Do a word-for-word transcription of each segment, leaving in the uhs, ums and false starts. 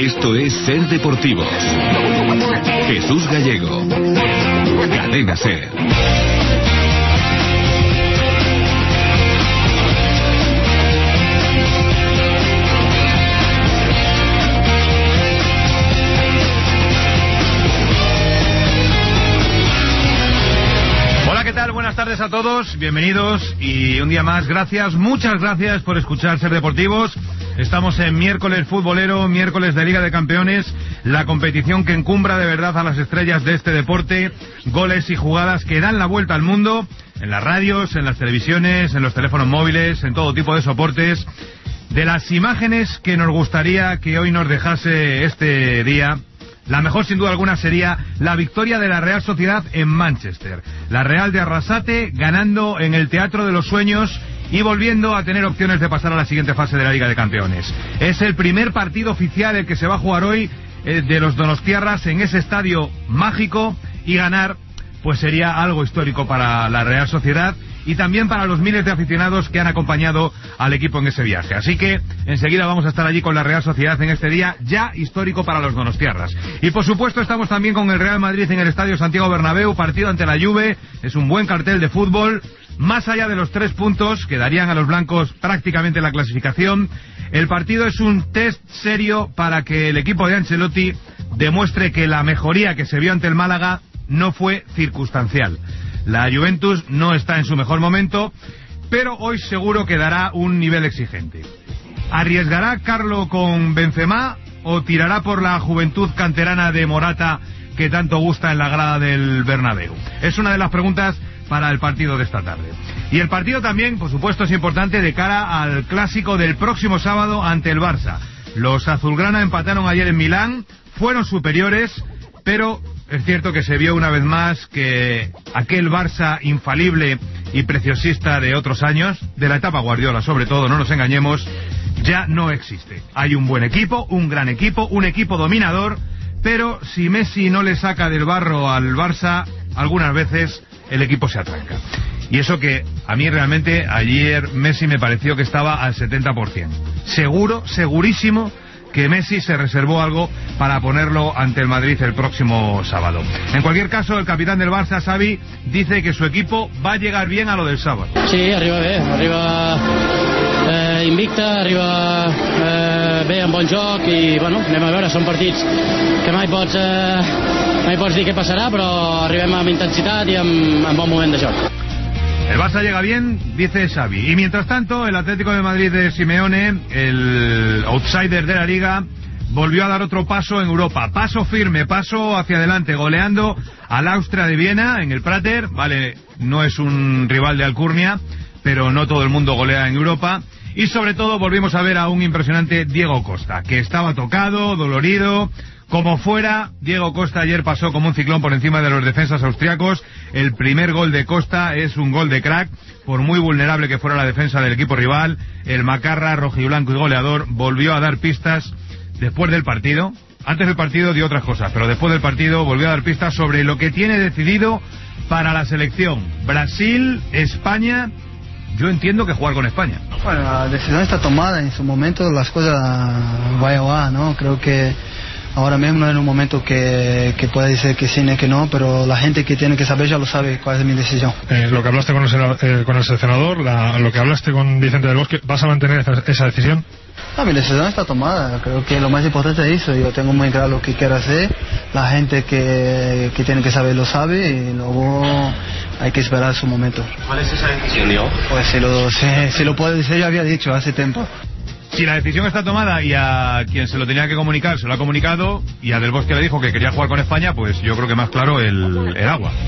Esto es Ser Deportivos. Jesús Gallego. Cadena Ser. Buenas tardes a todos, bienvenidos y un día más, gracias, muchas gracias por escuchar Ser Deportivos. Estamos en miércoles futbolero, miércoles de Liga de Campeones, la competición que encumbra de verdad a las estrellas de este deporte, goles y jugadas que dan la vuelta al mundo, en las radios, en las televisiones, en los teléfonos móviles, en todo tipo de soportes. De las imágenes que nos gustaría que hoy nos dejase este día, la mejor sin duda alguna sería la victoria de la Real Sociedad en Manchester. La Real de Arrasate ganando en el Teatro de los Sueños y volviendo a tener opciones de pasar a la siguiente fase de la Liga de Campeones. Es el primer partido oficial el que se va a jugar hoy eh, de los donostiarras en ese estadio mágico, y ganar pues sería algo histórico para la Real Sociedad y también para los miles de aficionados que han acompañado al equipo en ese viaje. Así que enseguida vamos a estar allí con la Real Sociedad en este día ya histórico para los donostiarras. Y por supuesto estamos también con el Real Madrid en el Estadio Santiago Bernabéu, partido ante la Juve. Es un buen cartel de fútbol. Más allá de los tres puntos que darían a los blancos prácticamente la clasificación, el partido es un test serio para que el equipo de Ancelotti demuestre que la mejoría que se vio ante el Málaga no fue circunstancial. La Juventus no está en su mejor momento, pero hoy seguro que dará un nivel exigente. ¿Arriesgará Carlo con Benzema o tirará por la juventud canterana de Morata que tanto gusta en la grada del Bernabéu? Es una de las preguntas para el partido de esta tarde. Y el partido también, por supuesto, es importante de cara al clásico del próximo sábado ante el Barça. Los azulgrana empataron ayer en Milán, fueron superiores, pero es cierto que se vio una vez más que aquel Barça infalible y preciosista de otros años, de la etapa Guardiola sobre todo, no nos engañemos, ya no existe. Hay un buen equipo, un gran equipo, un equipo dominador, pero si Messi no le saca del barro al Barça, algunas veces el equipo se atranca. Y eso que a mí realmente ayer Messi me pareció que estaba al setenta por ciento. Seguro, segurísimo que Messi se reservó algo para ponerlo ante el Madrid el próximo sábado. En cualquier caso, el capitán del Barça, Xavi, dice que su equipo va a llegar bien a lo del sábado. Sí, arriba bé, arriba eh, invicta, arriba eh, bé amb bon joc i, bueno, anem a veure, són partits que mai pots, eh, mai pots dir què passarà, però arribem amb intensitat i amb, amb bon moment de joc. El Barça llega bien, dice Xavi. Y mientras tanto, el Atlético de Madrid de Simeone, el outsider de la Liga, volvió a dar otro paso en Europa. Paso firme, paso hacia adelante, goleando al Austria de Viena en el Prater. Vale, no es un rival de alcurnia, pero no todo el mundo golea en Europa. Y sobre todo volvimos a ver a un impresionante Diego Costa, que estaba tocado, dolorido. Como fuera, Diego Costa ayer pasó como un ciclón por encima de los defensas austriacos. El primer gol de Costa es un gol de crack, por muy vulnerable que fuera la defensa del equipo rival. El macarra, rojiblanco y goleador, volvió a dar pistas después del partido. Antes del partido dio otras cosas, pero después del partido volvió a dar pistas sobre lo que tiene decidido para la selección. Brasil, España. Yo entiendo que jugar con España. Bueno, la decisión está tomada. En su momento las cosas va a va, ¿no? Creo que ahora mismo no es un momento que, que pueda decir que sí ni que no, pero la gente que tiene que saber ya lo sabe cuál es mi decisión. Eh, lo que hablaste con el, eh, con el seleccionador, la, lo que hablaste con Vicente del Bosque, ¿vas a mantener esa, esa decisión? No, mi decisión está tomada. Creo que lo más importante es eso. Yo tengo muy claro lo que quiero hacer. La gente que, que tiene que saber lo sabe y luego hay que esperar su momento. ¿Cuál es esa decisión, Diego? Pues si lo, si, si lo puedo decir, ya había dicho hace tiempo. Si la decisión está tomada y a quien se lo tenía que comunicar se lo ha comunicado, y a Del Bosque le dijo que quería jugar con España, pues yo creo que más claro el, el agua.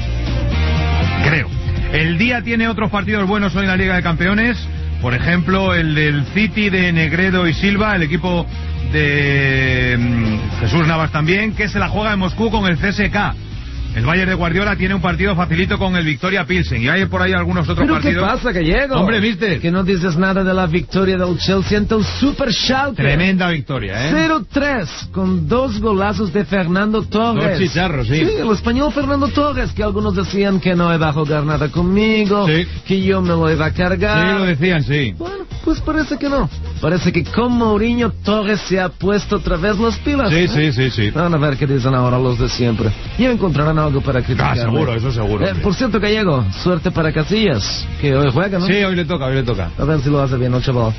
Creo. El día tiene otros partidos buenos hoy en la Liga de Campeones. Por ejemplo, el del City de Negredo y Silva, el equipo de Jesús Navas también, que se la juega en Moscú con el C S K. El Bayern de Guardiola tiene un partido facilito con el Victoria Pilsen y hay por ahí algunos otros ¿Pero partidos. qué pasa, Gallego? Hombre, ¿viste? Que no dices nada de la victoria del Chelsea ante el Super Schalke. Tremenda victoria, ¿eh? cero tres, con dos golazos de Fernando Torres. Dos chicharros, sí. Sí, el español Fernando Torres, que algunos decían que no iba a jugar nada conmigo, Sí. que yo me lo iba a cargar. Sí, lo decían, sí. Bueno, pues parece que no. Parece que con Mourinho Torres se ha puesto otra vez las pilas. Sí, ¿eh? sí, sí, sí. Van a ver qué dicen ahora los de siempre. Y encontrarán algo para criticar. Ah, seguro, eso seguro. Eh, por cierto, Gallego, suerte para Casillas, que hoy juega, ¿no? Sí, hoy le toca, hoy le toca. A ver si lo hace bien, ¿no, chaval?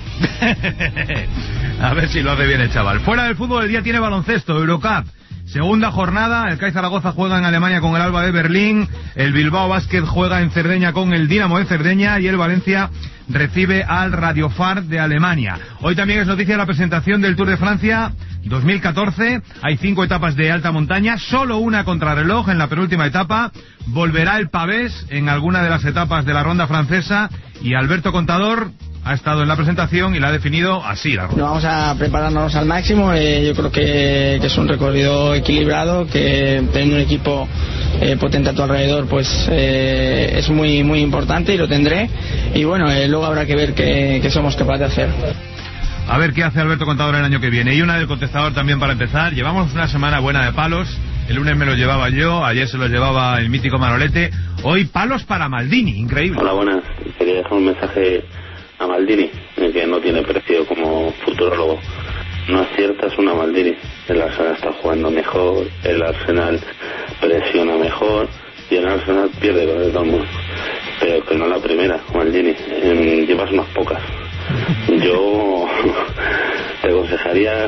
A ver si lo hace bien el chaval. Fuera del fútbol, el día tiene baloncesto, Eurocup. Segunda jornada, el C A I Zaragoza juega en Alemania con el Alba de Berlín, el Bilbao Basket juega en Cerdeña con el Dinamo de Cerdeña y el Valencia recibe al Radiofar de Alemania. Hoy también es noticia la presentación del Tour de Francia dos mil catorce, hay cinco etapas de alta montaña, solo una contrarreloj en la penúltima etapa, volverá el pavés en alguna de las etapas de la ronda francesa y Alberto Contador ha estado en la presentación y la ha definido así la ronda. Vamos a prepararnos al máximo, eh, yo creo que, que es un recorrido equilibrado, que teniendo un equipo eh, potente a tu alrededor pues eh, es muy muy importante y lo tendré y bueno, eh, luego habrá que ver qué, qué somos capaces de hacer. A ver qué hace Alberto Contador el año que viene. Y una del contestador también para empezar. Llevamos una semana buena de palos. El lunes me los llevaba yo, ayer se los llevaba el mítico Manolete. Hoy palos para Maldini, increíble. Hola, buenas. Quería dejar un mensaje a Maldini, que no tiene precio como futurólogo. No aciertas una Maldini. El Arsenal está jugando mejor, el Arsenal presiona mejor y el Arsenal pierde con el Dortmund. Pero que no la primera, Maldini. Eh, llevas unas pocas. Yo te aconsejaría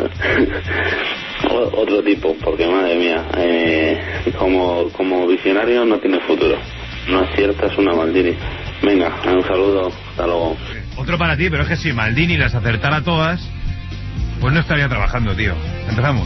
otro tipo, porque madre mía, eh, como, como visionario no tiene futuro. No aciertas una Maldini. Venga, un saludo, hasta luego. Otro para ti, pero es que si Maldini las acertara todas, pues no estaría trabajando, tío. Empezamos.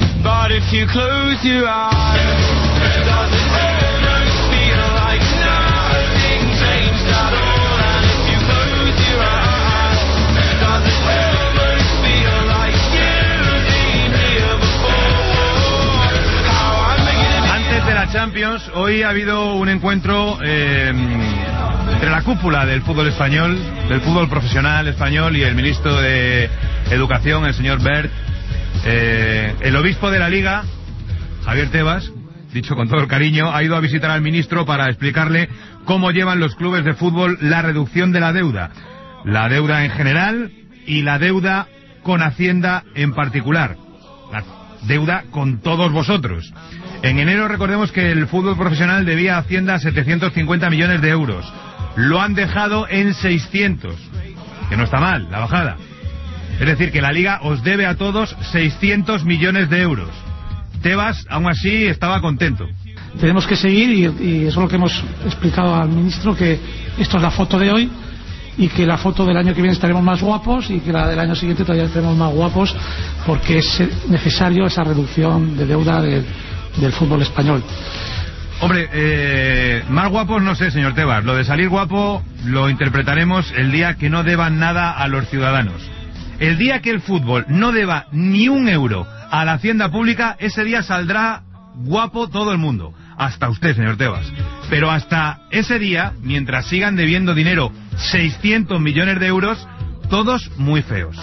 Antes de la Champions, hoy ha habido un encuentro eh, entre la cúpula del fútbol español, del fútbol profesional español y el ministro de Educación, el señor Wert. Eh, el obispo de la Liga, Javier Tebas, dicho con todo el cariño, ha ido a visitar al ministro para explicarle cómo llevan los clubes de fútbol la reducción de la deuda. La deuda en general y la deuda con Hacienda en particular. La deuda con todos vosotros. En enero recordemos que el fútbol profesional debía a Hacienda setecientos cincuenta millones de euros. Lo han dejado en seiscientos. Que no está mal, la bajada. Es decir, que la Liga os debe a todos seiscientos millones de euros. Tebas, aún así, estaba contento. Tenemos que seguir y, y eso es lo que hemos explicado al ministro, que esto es la foto de hoy y que la foto del año que viene estaremos más guapos y que la del año siguiente todavía estaremos más guapos, porque es necesario esa reducción de deuda de, del fútbol español. Hombre, eh, más guapos no sé, señor Tebas. Lo de salir guapo lo interpretaremos el día que no deban nada a los ciudadanos. El día que el fútbol no deba ni un euro a la hacienda pública, ese día saldrá guapo todo el mundo. Hasta usted, señor Tebas. Pero hasta ese día, mientras sigan debiendo dinero, seiscientos millones de euros, todos muy feos.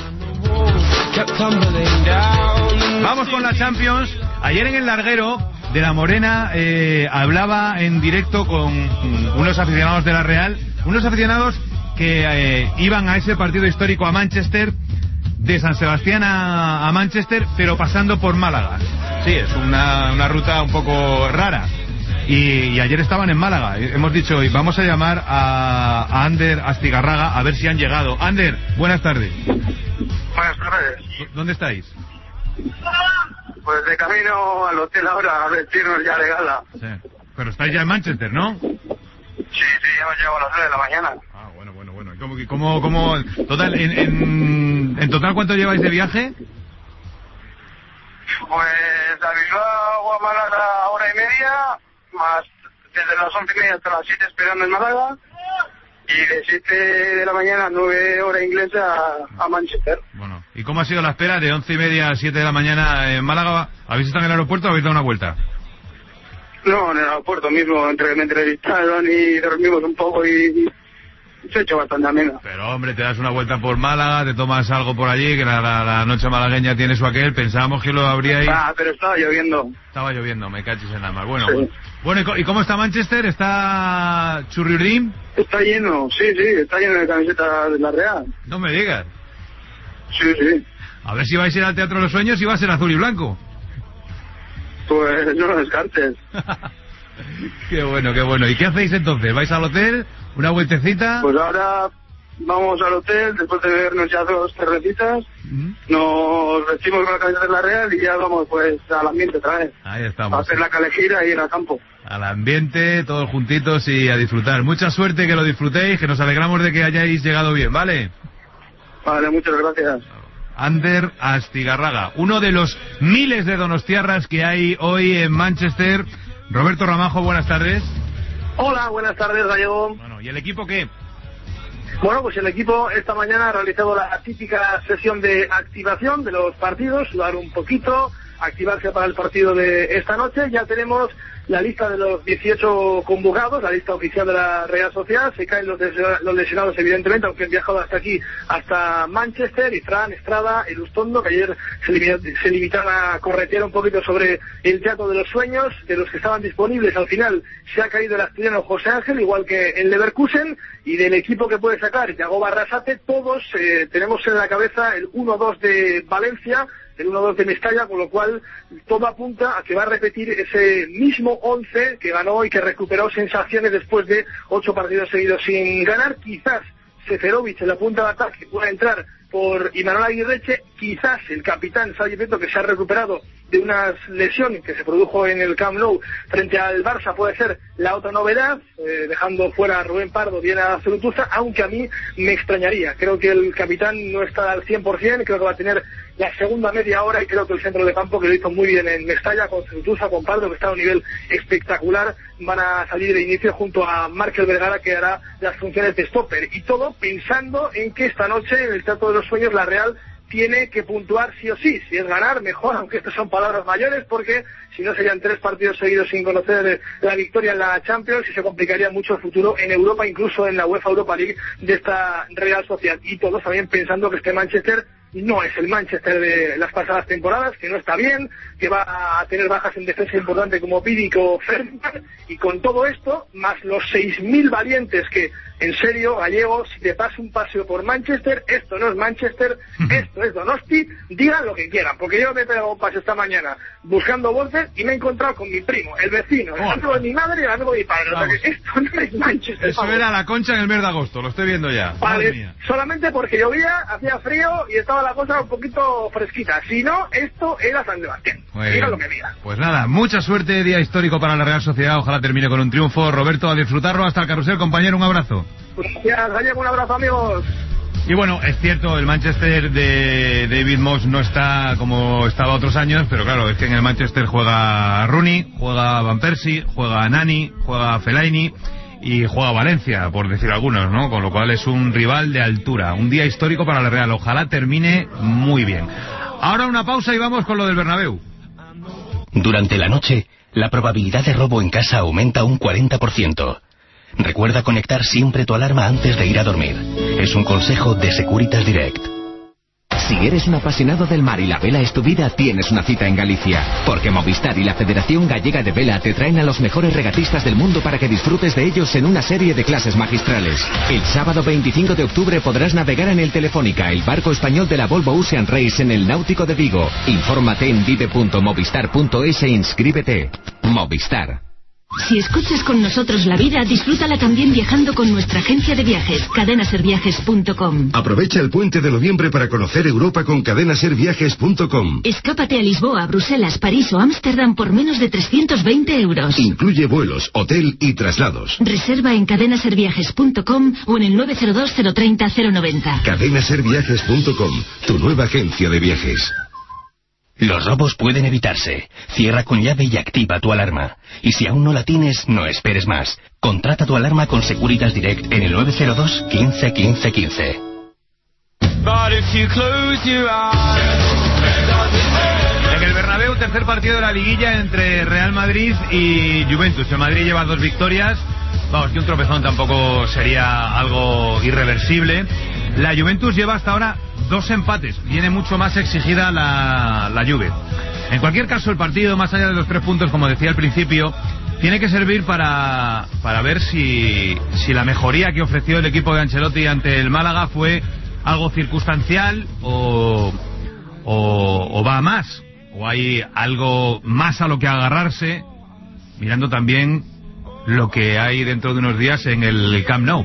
Vamos con la Champions. Ayer en el larguero de La Morena eh, hablaba en directo con unos aficionados de la Real, unos aficionados que eh, iban a ese partido histórico a Manchester, de San Sebastián a, a Manchester, pero pasando por Málaga. Sí, es una, una ruta un poco rara. Y, y ayer estaban en Málaga. Hemos dicho hoy, vamos a llamar a, a Ander Astigarraga a ver si han llegado. Ander, buenas tardes. Buenas tardes. ¿Dónde estáis? Pues de camino al hotel ahora a vestirnos ya de gala. Sí. Pero estáis ya en Manchester, ¿no? Sí, sí, ya hemos llegado a las nueve de la mañana. Ah, bueno, bueno, bueno. ¿Cómo, cómo, cómo, total, en, en, en total cuánto lleváis de viaje? Pues a Bilbao a Málaga hora y media, más desde las once y media hasta las siete esperando en Málaga, y de siete de la mañana a nueve hora inglesa a, a Manchester. Bueno, ¿y cómo ha sido la espera de once y media a siete de la mañana en Málaga? ¿Habéis estado en el aeropuerto o habéis dado una vuelta? No, en el aeropuerto mismo, entre me entrevistaron y dormimos un poco y... se ha hecho bastante ameno. Pero hombre, te das una vuelta por Málaga, te tomas algo por allí, que la, la, la noche malagueña tiene su aquel, pensábamos que lo habríais... Ah, pero estaba lloviendo. Estaba lloviendo, me cachis en la mar. Bueno, sí. bueno, bueno, ¿y cómo está Manchester? ¿Está churriurdín? Está lleno, sí, sí, está lleno de camisetas de la Real. No me digas. Sí, sí. A ver si vais a ir al Teatro de los Sueños y va a ser azul y blanco. Pues no lo descartes. Qué bueno, qué bueno. ¿Y qué hacéis entonces? ¿Vais al hotel? ¿Una vueltecita? Pues ahora vamos al hotel, después de bebernos ya dos cervecitas, uh-huh. nos vestimos con la camiseta de la Real y ya vamos pues al ambiente otra vez. Ahí estamos. A hacer la calejira y ir al campo. Al ambiente, todos juntitos y a disfrutar. Mucha suerte, que lo disfrutéis, que nos alegramos de que hayáis llegado bien, ¿vale? Vale, muchas gracias. Ander Astigarraga, uno de los miles de donostiarras que hay hoy en Manchester. Roberto Ramajo, buenas tardes. Hola, buenas tardes, Gallego. Bueno, ¿y el equipo qué? Bueno, pues el equipo esta mañana ha realizado la típica sesión de activación de los partidos, sudar un poquito, activarse para el partido de esta noche. Ya tenemos la lista de los dieciocho convocados, la lista oficial de la Real Sociedad. Se caen los, los lesionados, evidentemente, aunque han viajado hasta aquí, hasta Manchester. Ifrán, Estrada, Elustondo, que ayer se, limita, se limitaron a corretear un poquito sobre el Teatro de los Sueños. De los que estaban disponibles, al final se ha caído el asturiano José Ángel, igual que el Leverkusen. Y del equipo que puede sacar Yagoba Arrasate, todos eh, tenemos en la cabeza el uno dos de Valencia, el uno dos de Mestalla, con lo cual todo apunta a que va a repetir ese mismo once que ganó y que recuperó sensaciones después de ocho partidos seguidos sin ganar. Quizás Seferovic en la punta de ataque pueda entrar por Imanol Aguirreche, quizás el capitán Xavi Prieto, que se ha recuperado de una lesión que se produjo en el Camp Nou frente al Barça, puede ser la otra novedad, eh, dejando fuera a Rubén Pardo, bien a Zurutuza, aunque a mí me extrañaría. Creo que el capitán no está al cien por ciento, creo que va a tener la segunda media hora, y creo que el centro de campo, que lo hizo muy bien en Mestalla, con Zurutuza, con Pardo, que está a un nivel espectacular, van a salir de inicio junto a Márquez Vergara, que hará las funciones de stopper. Y todo pensando en que esta noche, en el Teatro de los Sueños, la Real tiene que puntuar sí o sí. Si es ganar, mejor, aunque estas son palabras mayores, porque si no serían tres partidos seguidos sin conocer la victoria en la Champions y se complicaría mucho el futuro en Europa, incluso en la UEFA Europa League de esta Real Sociedad. Y todos también pensando que este Manchester no es el Manchester de las pasadas temporadas, que no está bien, que va a tener bajas en defensa importantes como Vidic o Ferdinand, y con todo esto, más los seis mil valientes que, en serio, Gallego, si te pasa un paseo por Manchester, esto no es Manchester, esto es Donosti, digan lo que quieran, porque yo me he pegado un paseo esta mañana buscando bolsas y me he encontrado con mi primo, el vecino, el amigo de mi madre y el amigo de mi padre. Vamos. O sea que esto no es Manchester. Eso era la Concha en el mes de agosto, lo estoy viendo ya. Vale, solamente porque llovía, hacía frío y estaba la cosa un poquito fresquita. Si no, esto era San Sebastián. Diga lo que diga. Pues nada, mucha suerte, día histórico para la Real Sociedad. Ojalá termine con un triunfo. Roberto, a disfrutarlo. Hasta el carrusel, compañero, un abrazo. Gracias, Gallego, un abrazo, amigos. Y bueno, es cierto, el Manchester de David Moss no está como estaba otros años, pero claro, es que en el Manchester juega Rooney, juega Van Persie, juega Nani, juega Fellaini y juega Valencia, por decir algunos, ¿no? Con lo cual es un rival de altura, un día histórico para la Real. Ojalá termine muy bien. Ahora una pausa y vamos con lo del Bernabéu. Durante la noche, la probabilidad de robo en casa aumenta un cuarenta por ciento. Recuerda conectar siempre tu alarma antes de ir a dormir. Es un consejo de Securitas Direct. Si eres un apasionado del mar y la vela es tu vida, tienes una cita en Galicia. Porque Movistar y la Federación Gallega de Vela te traen a los mejores regatistas del mundo para que disfrutes de ellos en una serie de clases magistrales. El sábado veinticinco de octubre podrás navegar en el Telefónica, el barco español de la Volvo Ocean Race, en el Náutico de Vigo. Infórmate en vive punto movistar punto es e inscríbete. Movistar. Si escuchas con nosotros la vida, disfrútala también viajando con nuestra agencia de viajes, cadena ser viajes punto com. Aprovecha el puente de noviembre para conocer Europa con cadena ser viajes punto com. Escápate a Lisboa, Bruselas, París o Ámsterdam por menos de trescientos veinte euros. Incluye vuelos, hotel y traslados. Reserva en cadena ser viajes punto com o en el nueve cero dos cero treinta cero noventa. cadena ser viajes punto com, tu nueva agencia de viajes. Los robos pueden evitarse. Cierra con llave y activa tu alarma. Y si aún no la tienes, no esperes más. Contrata tu alarma con Securitas Direct en el nueve cero dos quince quince quince. En el Bernabéu te tercer partido de la liguilla entre Real Madrid y Juventus. El Madrid lleva dos victorias. Vamos, que un tropezón tampoco sería algo irreversible. La Juventus lleva hasta ahora dos empates. Viene mucho más exigida la, la Juve. En cualquier caso, el partido, más allá de los tres puntos, como decía al principio, tiene que servir para, para ver si, si la mejoría que ofreció el equipo de Ancelotti ante el Málaga fue algo circunstancial o, o, o va a más. O hay algo más a lo que agarrarse, mirando también lo que hay dentro de unos días en el Camp Nou.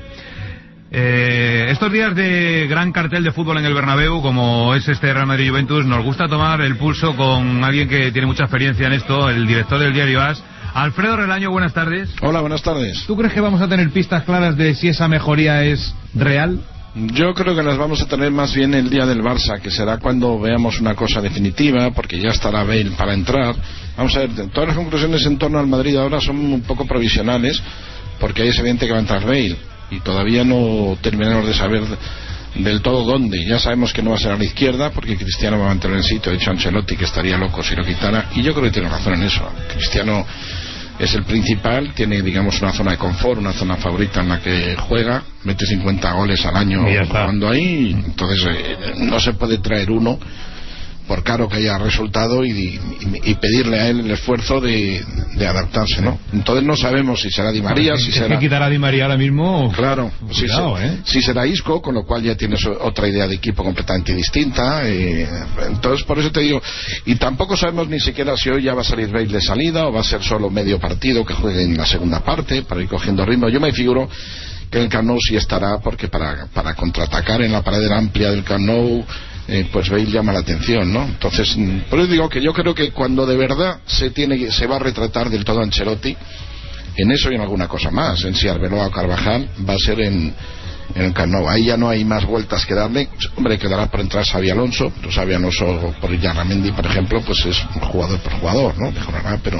Eh, estos días de gran cartel de fútbol en el Bernabéu, como es este Real Madrid-Juventus, nos gusta tomar el pulso con alguien que tiene mucha experiencia en esto, el director del diario A S, Alfredo Relaño. Buenas tardes. Hola, buenas tardes. ¿Tú crees que vamos a tener pistas claras de si esa mejoría es real? Yo creo que las vamos a tener más bien el día del Barça, que será cuando veamos una cosa definitiva, porque ya estará Bale para entrar. Vamos a ver, todas las conclusiones en torno al Madrid ahora son un poco provisionales, porque ahí es evidente que va a entrar Bale, y todavía no terminamos de saber del todo dónde. Ya sabemos que no va a ser a la izquierda, porque Cristiano va a mantener el sitio. Ha dicho Ancelotti que estaría loco si lo quitara, y yo creo que tiene razón en eso. Cristiano es el principal, tiene, digamos, una zona de confort, una zona favorita en la que juega, mete cincuenta goles al año jugando ahí, entonces eh, no se puede traer uno por caro que haya resultado y, y, y pedirle a él el esfuerzo de, de adaptarse, ¿no? Entonces no sabemos si será Di María, si será... que quitar a Di María ahora mismo... Claro, cuidado, si, ¿eh? si será Isco, con lo cual ya tienes otra idea de equipo completamente distinta, eh, entonces por eso te digo, y tampoco sabemos ni siquiera si hoy ya va a salir Bale de salida o va a ser solo medio partido que juegue en la segunda parte para ir cogiendo ritmo. Yo me figuro que el Camp Nou sí estará, porque para, para contraatacar en la pared amplia del Camp Nou, eh, pues Bale llama la atención, ¿no? Entonces, por eso digo que yo creo que cuando de verdad se tiene se va a retratar del todo Ancelotti, en eso y en alguna cosa más, en si Arbeloa o Carvajal, va a ser en, en el Camp Nou. Ahí ya no hay más vueltas que darle. Hombre, quedará por entrar Xabi Alonso, pero Xabi Alonso por Yarramendi, por ejemplo, pues es jugador por jugador, ¿no? Mejorará, pero...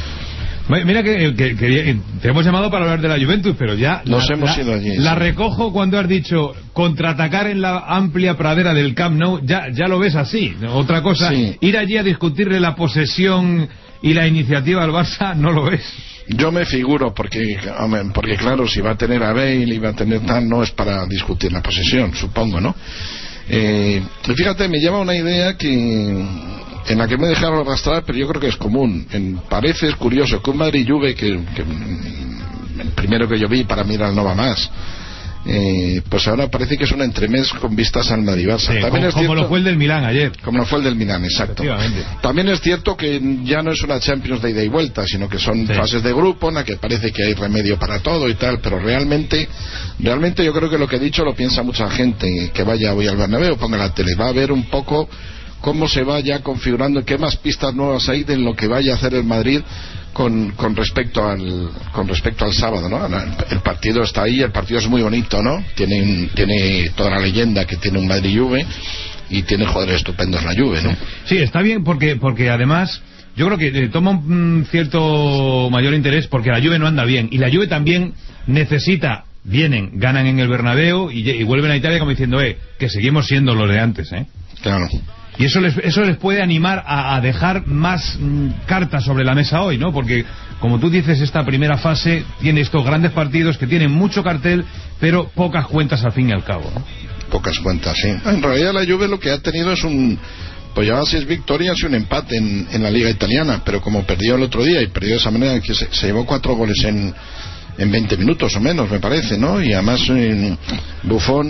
Mira que, que, que te hemos llamado para hablar de la Juventus, pero ya nos la, hemos la, ido allí. La sí. recojo cuando has dicho contraatacar en la amplia pradera del Camp Nou. Ya, ya lo ves así. Otra cosa, sí. Ir allí a discutirle la posesión y la iniciativa al Barça, no lo ves. Yo me figuro, porque, porque claro, si va a tener a Bale y va a tener tal, no es para discutir la posesión, supongo, ¿no? Eh, fíjate, me lleva una idea que en la que me he dejado arrastrar, pero yo creo que es común. En, parece, es curioso que un Madrid-Juve, que, que el primero que yo vi, para mí era el no va más, eh, pues ahora parece que es un entremés con vistas al Madrid-Barça. Sí, También como, es cierto, como lo fue el del Milán ayer. Como lo fue el del Milán, exacto. También es cierto que ya no es una Champions de ida y vuelta, sino que son sí. fases de grupo en la que parece que hay remedio para todo y tal, pero realmente, realmente yo creo que lo que he dicho lo piensa mucha gente que vaya hoy al Bernabéu, ponga la tele, va a ver un poco cómo se va ya configurando, qué más pistas nuevas hay de lo que vaya a hacer el Madrid con, con respecto al con respecto al sábado, ¿no? El partido está ahí, el partido es muy bonito, ¿no? Tiene, tiene toda la leyenda que tiene un Madrid-Juve y tiene jugadores estupendos la Juve, ¿no? Sí, está bien porque porque además yo creo que eh, toma un cierto mayor interés porque la Juve no anda bien y la Juve también necesita, vienen, ganan en el Bernabéu y, y vuelven a Italia como diciendo, eh, que seguimos siendo los de antes, ¿eh? Claro. Y eso les, eso les puede animar a, a dejar más mm, cartas sobre la mesa hoy, ¿no? Porque, como tú dices, esta primera fase tiene estos grandes partidos que tienen mucho cartel, pero pocas cuentas al fin y al cabo, ¿no? Pocas cuentas, sí. En realidad la Juve lo que ha tenido es un... pues lleva seis victorias y un empate en, en la Liga Italiana, pero como perdió el otro día y perdió de esa manera que se, se llevó cuatro goles en, en veinte minutos o menos, me parece, ¿no? Y además en Buffon,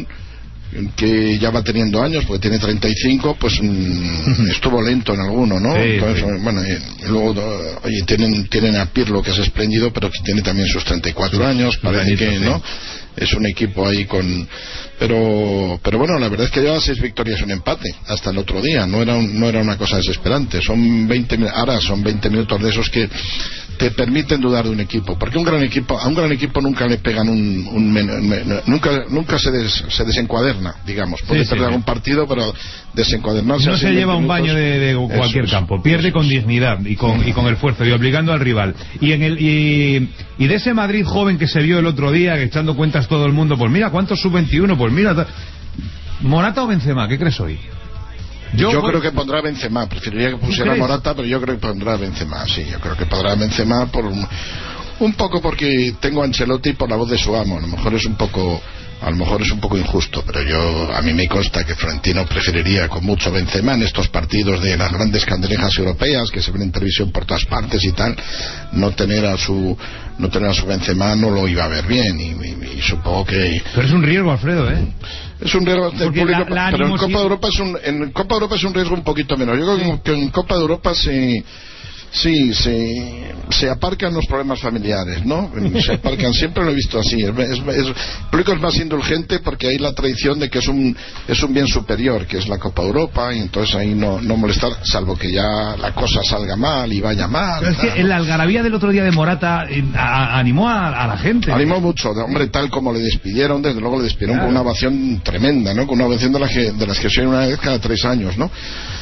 que ya va teniendo años porque tiene treinta y cinco, pues mmm, estuvo lento en alguno, ¿no? Sí, Entonces, sí. bueno, y luego oye, tienen tienen a Pirlo, que es espléndido, pero que tiene también sus treinta y cuatro años, parece que, sí. ¿no? Es un equipo ahí con... Pero pero bueno, la verdad es que lleva seis victorias y un empate hasta el otro día, no era un, no era una cosa desesperante. Son veinte, ahora son veinte minutos de esos que te permiten dudar de un equipo, porque un gran equipo a un gran equipo nunca le pegan un, un, un, un nunca nunca se des, se desencuaderna, digamos. Puede sí, perder sí, un partido, pero desencuadernarse no se lleva un minutos, baño de, de cualquier es, campo, pierde con dignidad y con y con esfuerzo y obligando al rival. Y en el y, y de ese Madrid joven que se vio el otro día, echando cuentas todo el mundo, pues mira cuántos sub veintiuno, pues mira, Morata o Benzema, ¿qué crees hoy? Yo, yo voy... creo que pondrá Benzema. Preferiría que pusiera Morata, pero yo creo que pondrá Benzema. Sí, yo creo que pondrá Benzema por un, un poco porque tengo a Ancelotti por la voz de su amo. A lo mejor es un poco... A lo mejor es un poco injusto, pero yo a mí me consta que Florentino preferiría con mucho Benzema en estos partidos de las grandes candelejas europeas que se ven en televisión por todas partes y tal. No tener a su no tener a su Benzema no lo iba a ver bien y, y, y supongo que. Pero es un riesgo, Alfredo, ¿eh? Es un riesgo del público, la, la pero en Copa de Europa es un en Copa de Europa es un riesgo un poquito menos. Yo creo que en Copa de Europa se Sí, se, se aparcan los problemas familiares, ¿no? Se aparcan, siempre lo he visto así. Es, es, es, el público es más indulgente porque hay la tradición de que es un es un bien superior, que es la Copa Europa, y entonces ahí no, no molestar, salvo que ya la cosa salga mal y vaya mal. Pero es que en la algarabía del otro día de Morata a, a, animó a, a la gente. Animó mucho, hombre, tal como le despidieron, desde luego le despidieron claro. Con una ovación tremenda, ¿no? Con una ovación de las que, de las que se oye una vez cada tres años, ¿no?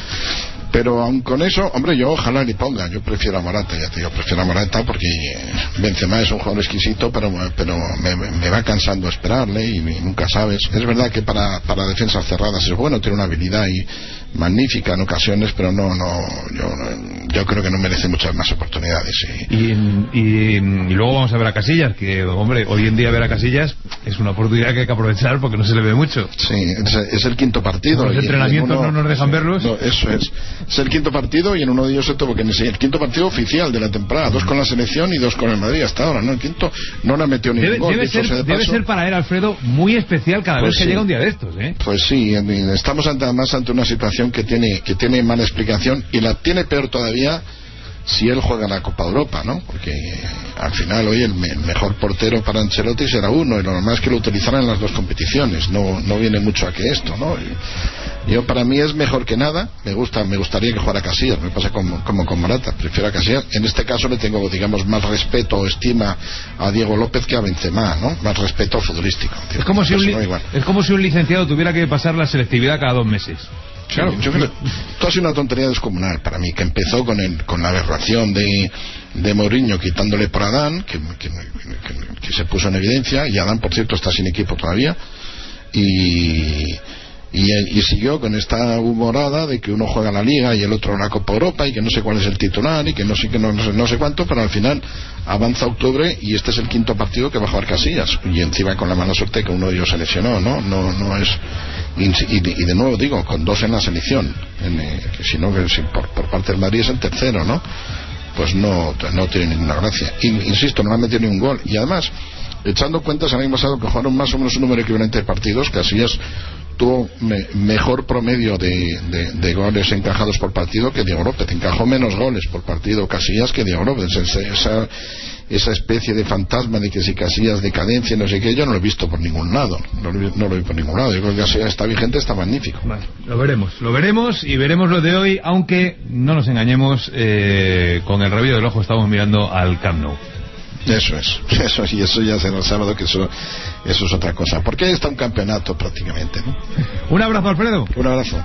Pero aun con eso, hombre, yo ojalá le ponga. Yo prefiero a Morata, ya te digo, prefiero a Morata porque Benzema es un jugador exquisito, pero pero me, me va cansando esperarle y, y nunca sabes. Es verdad que para, para defensas cerradas es bueno, tiene una habilidad y magnífica en ocasiones, pero no, no, yo, yo creo que no merece muchas más oportunidades. Y, y, y, y luego vamos a ver a Casillas, que, hombre, hoy en día ver a Casillas es una oportunidad que hay que aprovechar porque no se le ve mucho. Sí, es, es el quinto partido. Los entrenamientos uno, no nos dejan sí, verlos. No, eso es. Es el quinto partido y en uno de ellos se tuvo que enseñar. El quinto partido oficial de la temporada, dos con la selección y dos con el Madrid hasta ahora, ¿no? El quinto no le ha metido ningún debe, gol. Debe, ser, de debe ser para él, Alfredo, muy especial cada pues vez que sí. llega un día de estos, ¿eh? Pues sí, estamos ante, además ante una situación que tiene que tiene mala explicación y la tiene peor todavía si él juega la Copa de Europa, ¿no? Porque al final hoy el, me, el mejor portero para Ancelotti será uno y lo normal es que lo utilizaran en las dos competiciones, no no viene mucho a que esto, ¿no? Y, yo para mí es mejor que nada, me gusta me gustaría que jugara Casillas, me pasa como, como con Morata, prefiero a Casillas. En este caso le tengo, digamos, más respeto o estima a Diego López que a Benzema, ¿no? Más respeto futbolístico. Es como si un, no es como si un licenciado tuviera que pasar la selectividad cada dos meses. Claro, yo creo que esto ha sido una tontería descomunal para mí, que empezó con el, con la aberración de, de Mourinho quitándole por Adán, que, que, que, que se puso en evidencia, y Adán, por cierto, está sin equipo todavía, y, y, y siguió con esta humorada de que uno juega la Liga y el otro la Copa Europa, y que no sé cuál es el titular, y que no sé, que no, no sé, no sé cuánto, pero al final avanza octubre y este es el quinto partido que va a jugar Casillas, y encima con la mala suerte que uno de ellos se lesionó, ¿no? No, no es... Y, y, y de nuevo digo, con dos en la selección, en, eh, que si no, que si por, por parte del Madrid es el tercero, ¿no? Pues no, no tiene ninguna gracia. Y, insisto, no ha metido ni un gol. Y además, echando cuentas, el año pasado que jugaron más o menos un número equivalente de partidos, Casillas tuvo me, mejor promedio de, de, de goles encajados por partido que Diego López. Encajó menos goles por partido Casillas que Diego López. Esa, esa, esa especie de fantasma de que si Casillas decadencia no sé qué, yo no lo he visto por ningún lado, no lo, no lo he visto por ningún lado. Yo creo que Casillas está vigente, está magnífico. Vale, lo veremos, lo veremos y veremos lo de hoy, aunque no nos engañemos, eh, con el rabillo del ojo estamos mirando al Camp Nou. Eso es, eso y eso ya será el sábado, que eso, eso es otra cosa, porque ahí está un campeonato prácticamente, ¿no? Un abrazo, Alfredo. Un abrazo.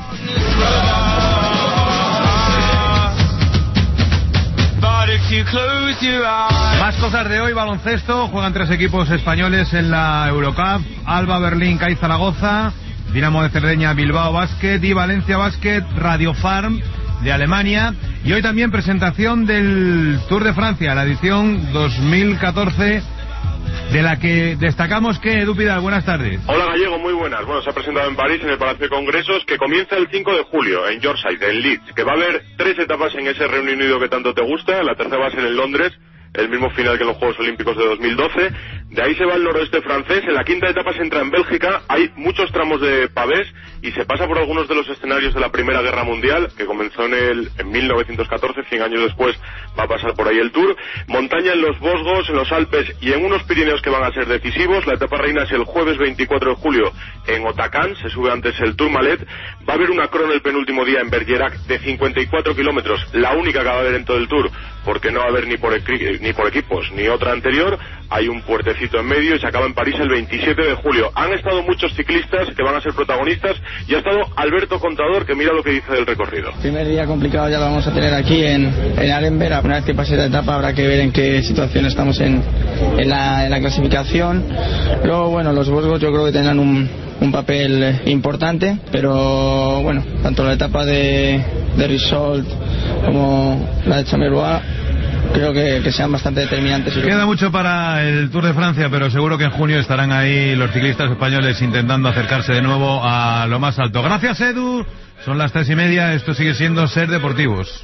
Más cosas de hoy, baloncesto, juegan tres equipos españoles en la Eurocup: Alba Berlín, C A I Zaragoza, Dinamo de Cerdeña, Bilbao Basket y Valencia Basket, Radio Farm de Alemania. Y hoy también presentación del Tour de Francia, la edición dos mil catorce, de la que destacamos que Edu Pidal, buenas tardes. Hola Gallego, muy buenas. Bueno, se ha presentado en París, en el Palacio de Congresos, que comienza el cinco de julio en Yorkshire, en Leeds, que va a haber tres etapas en ese Reino Unido que tanto te gusta. La tercera va a ser en Londres, el mismo final que en los Juegos Olímpicos de dos mil doce. De ahí se va al noroeste francés. En la quinta etapa se entra en Bélgica. Hay muchos tramos de pavés y se pasa por algunos de los escenarios de la Primera Guerra Mundial, que comenzó en el en mil novecientos catorce, cien años después va a pasar por ahí el Tour. Montaña en los Vosgos, en los Alpes y en unos Pirineos que van a ser decisivos. La etapa reina es el jueves veinticuatro de julio en Otacán, se sube antes el Tourmalet. Va a haber una crono el penúltimo día en Bergerac de cincuenta y cuatro kilómetros, la única que va a haber en todo el Tour, porque no va a haber ni por, ni por equipos ni otra anterior. Hay un puertecito en medio y se acaba en París el veintisiete de julio. Han estado muchos ciclistas que van a ser protagonistas y ha estado Alberto Contador, que mira lo que dice del recorrido. Primer día complicado ya lo vamos a tener aquí en, en Arenberg. Una vez que pase la etapa habrá que ver en qué situación estamos en, en, la, en la clasificación. Luego, bueno, los Vosgos yo creo que tendrán un, un papel importante, pero bueno, tanto la etapa de, de Risolt como la de Chamerois creo que, que sean bastante determinantes. Queda mucho para el Tour de Francia, pero seguro que en junio estarán ahí los ciclistas españoles intentando acercarse de nuevo a lo más alto. Gracias, Edu. Son las tres y media. Esto sigue siendo Ser Deportivos.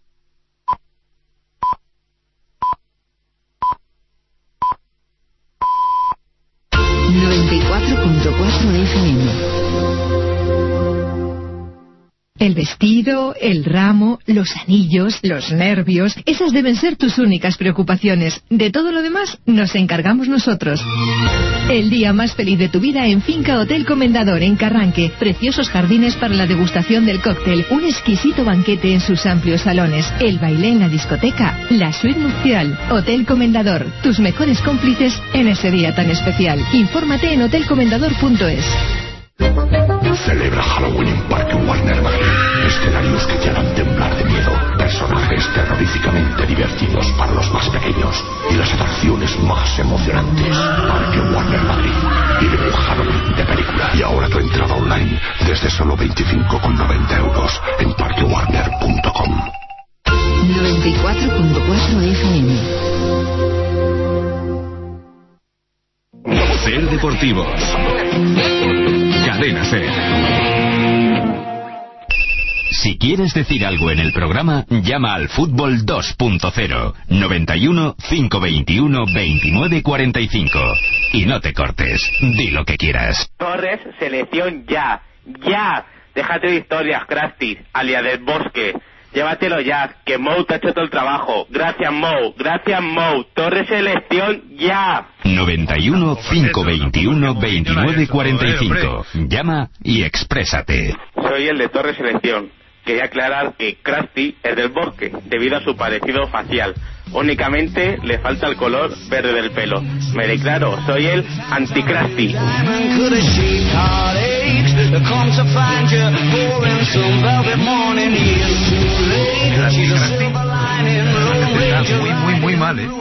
noventa y cuatro punto cuatro F M. El vestido, el ramo, los anillos, los nervios, esas deben ser tus únicas preocupaciones. De todo lo demás nos encargamos nosotros. El día más feliz de tu vida en Finca Hotel Comendador en Carranque. Preciosos jardines para la degustación del cóctel, un exquisito banquete en sus amplios salones, el baile en la discoteca, la suite nupcial. Hotel Comendador, tus mejores cómplices en ese día tan especial. Infórmate en hotel comendador punto es. Celebra Halloween en Parque Warner Madrid. Escenarios que te harán temblar de miedo. Personajes terroríficamente divertidos para los más pequeños. Y las atracciones más emocionantes. Parque Warner Madrid. Vive un Halloween de película. Y ahora tu entrada online desde solo veinticinco con noventa euros en parque warner punto com. noventa y cuatro punto cuatro F M. Ser Deportivos. Cadena Ser. Si quieres decir algo en el programa, llama al Fútbol dos punto cero, noventa y uno, cinco veintiuno, veintinueve cuarenta y cinco. Y no te cortes, di lo que quieras. Torres, selección ya, ya. Déjate de historias, Krusty, alias del Bosque. Llévatelo ya, que Mou te ha hecho todo el trabajo. Gracias, Mou, gracias, Mou. Torres, selección ya. noventa y uno, cinco veintiuno, veintinueve cuarenta y cinco. Llama y exprésate. Soy el de Torres Selección. Quería aclarar que Krusty es del Bosque, debido a su parecido facial. Únicamente le falta el color verde del pelo. Me declaro, soy el anti-Krusty. Muy, muy, muy mal, ¿eh?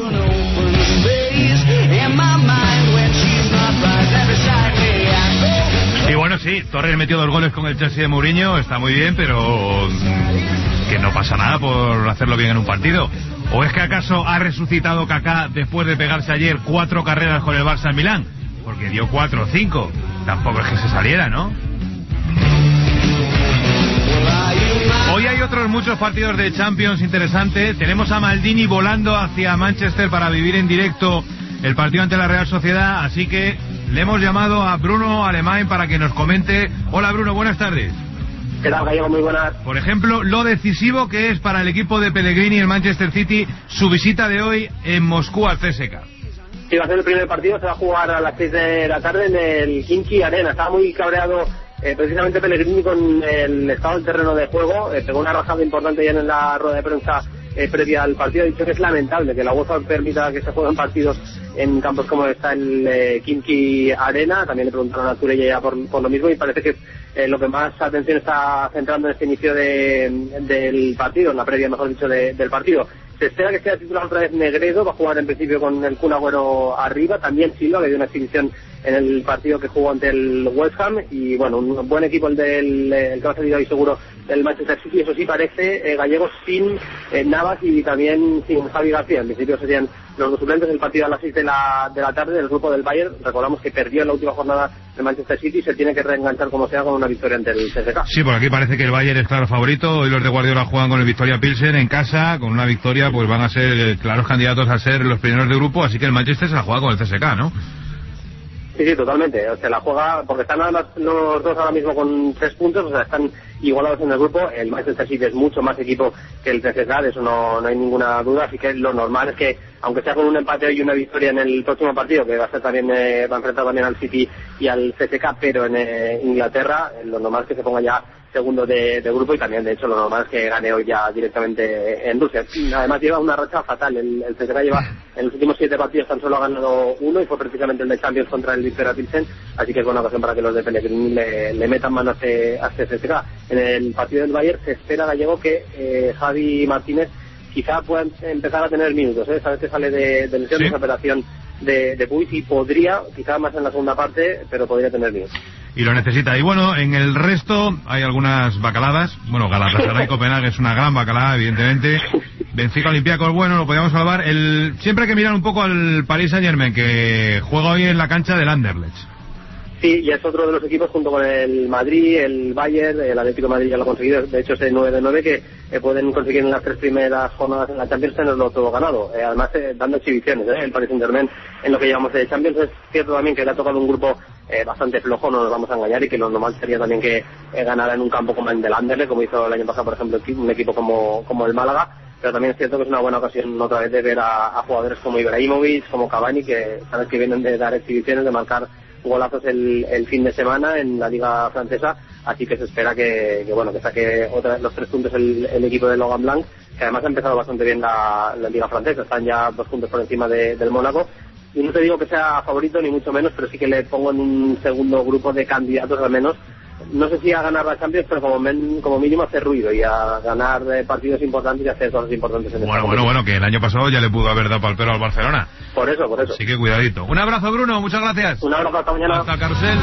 Y bueno, sí, Torres metió dos goles con el Chelsea de Mourinho, está muy bien, pero mmm, que no pasa nada por hacerlo bien en un partido. ¿O es que acaso ha resucitado Kaká después de pegarse ayer cuatro carreras con el Barça en Milán? Porque dio cuatro o cinco. Tampoco es que se saliera, ¿no? Hoy hay otros muchos partidos de Champions interesantes. Tenemos a Maldini volando hacia Manchester para vivir en directo el partido ante la Real Sociedad, así que le hemos llamado a Bruno Alemán para que nos comente. Hola Bruno, buenas tardes. ¿Qué tal, Gallego? Muy buenas. Por ejemplo, lo decisivo que es para el equipo de Pellegrini, el Manchester City, su visita de hoy en Moscú al C S K. Sí, va a ser el primer partido, se va a jugar a las seis de la tarde en el Khimki Arena. Estaba muy cabreado eh, precisamente Pellegrini con el estado del terreno de juego. Eh, pegó una rajada importante ya en la rueda de prensa eh, previa al partido. Ha dicho que es lamentable que la UEFA permita que se jueguen partidos en campos como está el eh, Khimki Arena. También le preguntaron a Turella ya por, por lo mismo, y parece que eh, lo que más atención está centrando en este inicio de, del partido, en la previa, mejor dicho, de, del partido. Se espera que sea titular otra vez Negredo, va a jugar en principio con el Kun Agüero arriba, también Silva, que dio una exhibición en el partido que jugó ante el West Ham, y bueno, un buen equipo el del el que va a salir ahí seguro del Manchester City. Eso sí, parece eh, Gallegos sin eh, Navas y también sin Javi García. En principio serían los dos suplentes. El partido a las seis de la, de la tarde del grupo del Bayern. Recordamos que perdió en la última jornada el Manchester City y se tiene que reenganchar como sea con una victoria ante el C S K. Sí, por aquí parece que el Bayern es claro favorito. Hoy los de Guardiola juegan con el Victoria Pilsen en casa. Con una victoria pues van a ser eh, claros candidatos a ser los primeros de grupo, así que el Manchester se la juega con el C S K, ¿no? Sí, sí, totalmente. Se la juega porque están los, los dos ahora mismo con tres puntos, o sea, están igualados en el grupo. El Manchester City es mucho más equipo que el C S K, de eso no, no hay ninguna duda. Así que lo normal es que, aunque sea con un empate y una victoria en el próximo partido, que va a ser también eh, va a enfrentar también al City y al C S K, pero en eh, Inglaterra, lo normal es que se ponga ya segundo de, de grupo, y también de hecho lo normal es que gane hoy ya directamente en Rusia. Además lleva una racha fatal, el, el C S K lleva en los últimos siete partidos tan solo ha ganado uno, y fue precisamente el de Champions contra el Victoria Pilsen, así que es buena ocasión para que los de Pellegrini le, le metan mano a este, a este C S K. En el partido del Bayern se espera, Gallego, que eh, Javi Martínez quizá pueda empezar a tener minutos, ¿eh? Sabes que sale de, de lesión, ¿sí?, de esa operación de, de Puig, y podría, quizá más en la segunda parte, pero podría tener minutos. y lo necesita. Y bueno, en el resto hay algunas bacaladas. Bueno, Galatasaray Copenhague es una gran bacalada, evidentemente. Benfica Olympiacos, bueno, lo podíamos salvar. El... Siempre hay que mirar un poco al Paris Saint-Germain, que juega hoy en la cancha del Anderlecht. Sí, y es otro de los equipos junto con el Madrid, el Bayern, el Atlético de Madrid ya lo ha conseguido, de hecho es el nueve de nueve que eh, pueden conseguir en las tres primeras jornadas en la Champions tenerlo todo ganado, eh, además eh, dando exhibiciones, eh, el Paris Saint-Germain en lo que llevamos de Champions. Es cierto también que le ha tocado un grupo eh, bastante flojo, no nos vamos a engañar, y que lo normal sería también que eh, ganara en un campo como el del Anderlecht, como hizo el año pasado por ejemplo un equipo como, como el Málaga, pero también es cierto que es una buena ocasión otra vez de ver a, a jugadores como Ibrahimovic, como Cavani, que sabes que vienen de dar exhibiciones, de marcar golazos el, el fin de semana en la liga francesa, así que se espera que, que bueno que saque otra vez los tres puntos el, el equipo de Logan Blanc, que además ha empezado bastante bien la, la liga francesa, están ya dos puntos por encima de, del Mónaco, y no te digo que sea favorito ni mucho menos, pero sí que le pongo en un segundo grupo de candidatos al menos, no sé si a ganar la Champions, pero como, men, como mínimo hacer ruido y a ganar eh, partidos importantes y hacer cosas importantes en el Bueno, bueno, bueno, que el año pasado ya le pudo haber dado pal pelo al Barcelona. Por eso, por eso. Así que cuidadito. Un abrazo, Bruno, muchas gracias. Un abrazo, hasta mañana. Hasta Carrusel.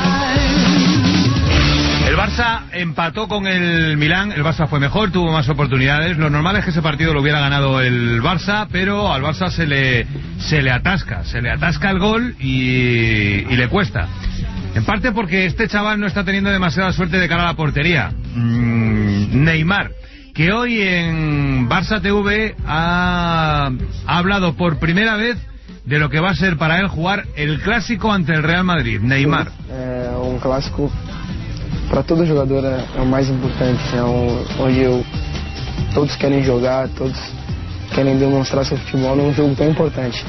El Barça empató con el Milán, el Barça fue mejor, tuvo más oportunidades. Lo normal es que ese partido lo hubiera ganado el Barça, pero al Barça se le se le atasca, se le atasca el gol y, y le cuesta. En parte porque este chaval no está teniendo demasiada suerte de cara a la portería. Mm, Neymar, que hoy en Barça T V ha, ha hablado por primera vez de lo que va a ser para él jugar el clásico ante el Real Madrid. Neymar. É um clássico para todo jogador é, é o mais importante, é um, onde eu, todos querem jogar, todos querem demonstrar seu futebol num jogo tão importante.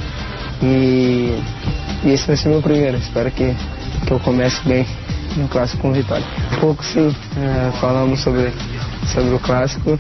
E, e esse vai ser meu primeiro. Espero que que eu comece bem no clássico com vitória. Um pouco sim, é, falamos sobre sobre o clássico,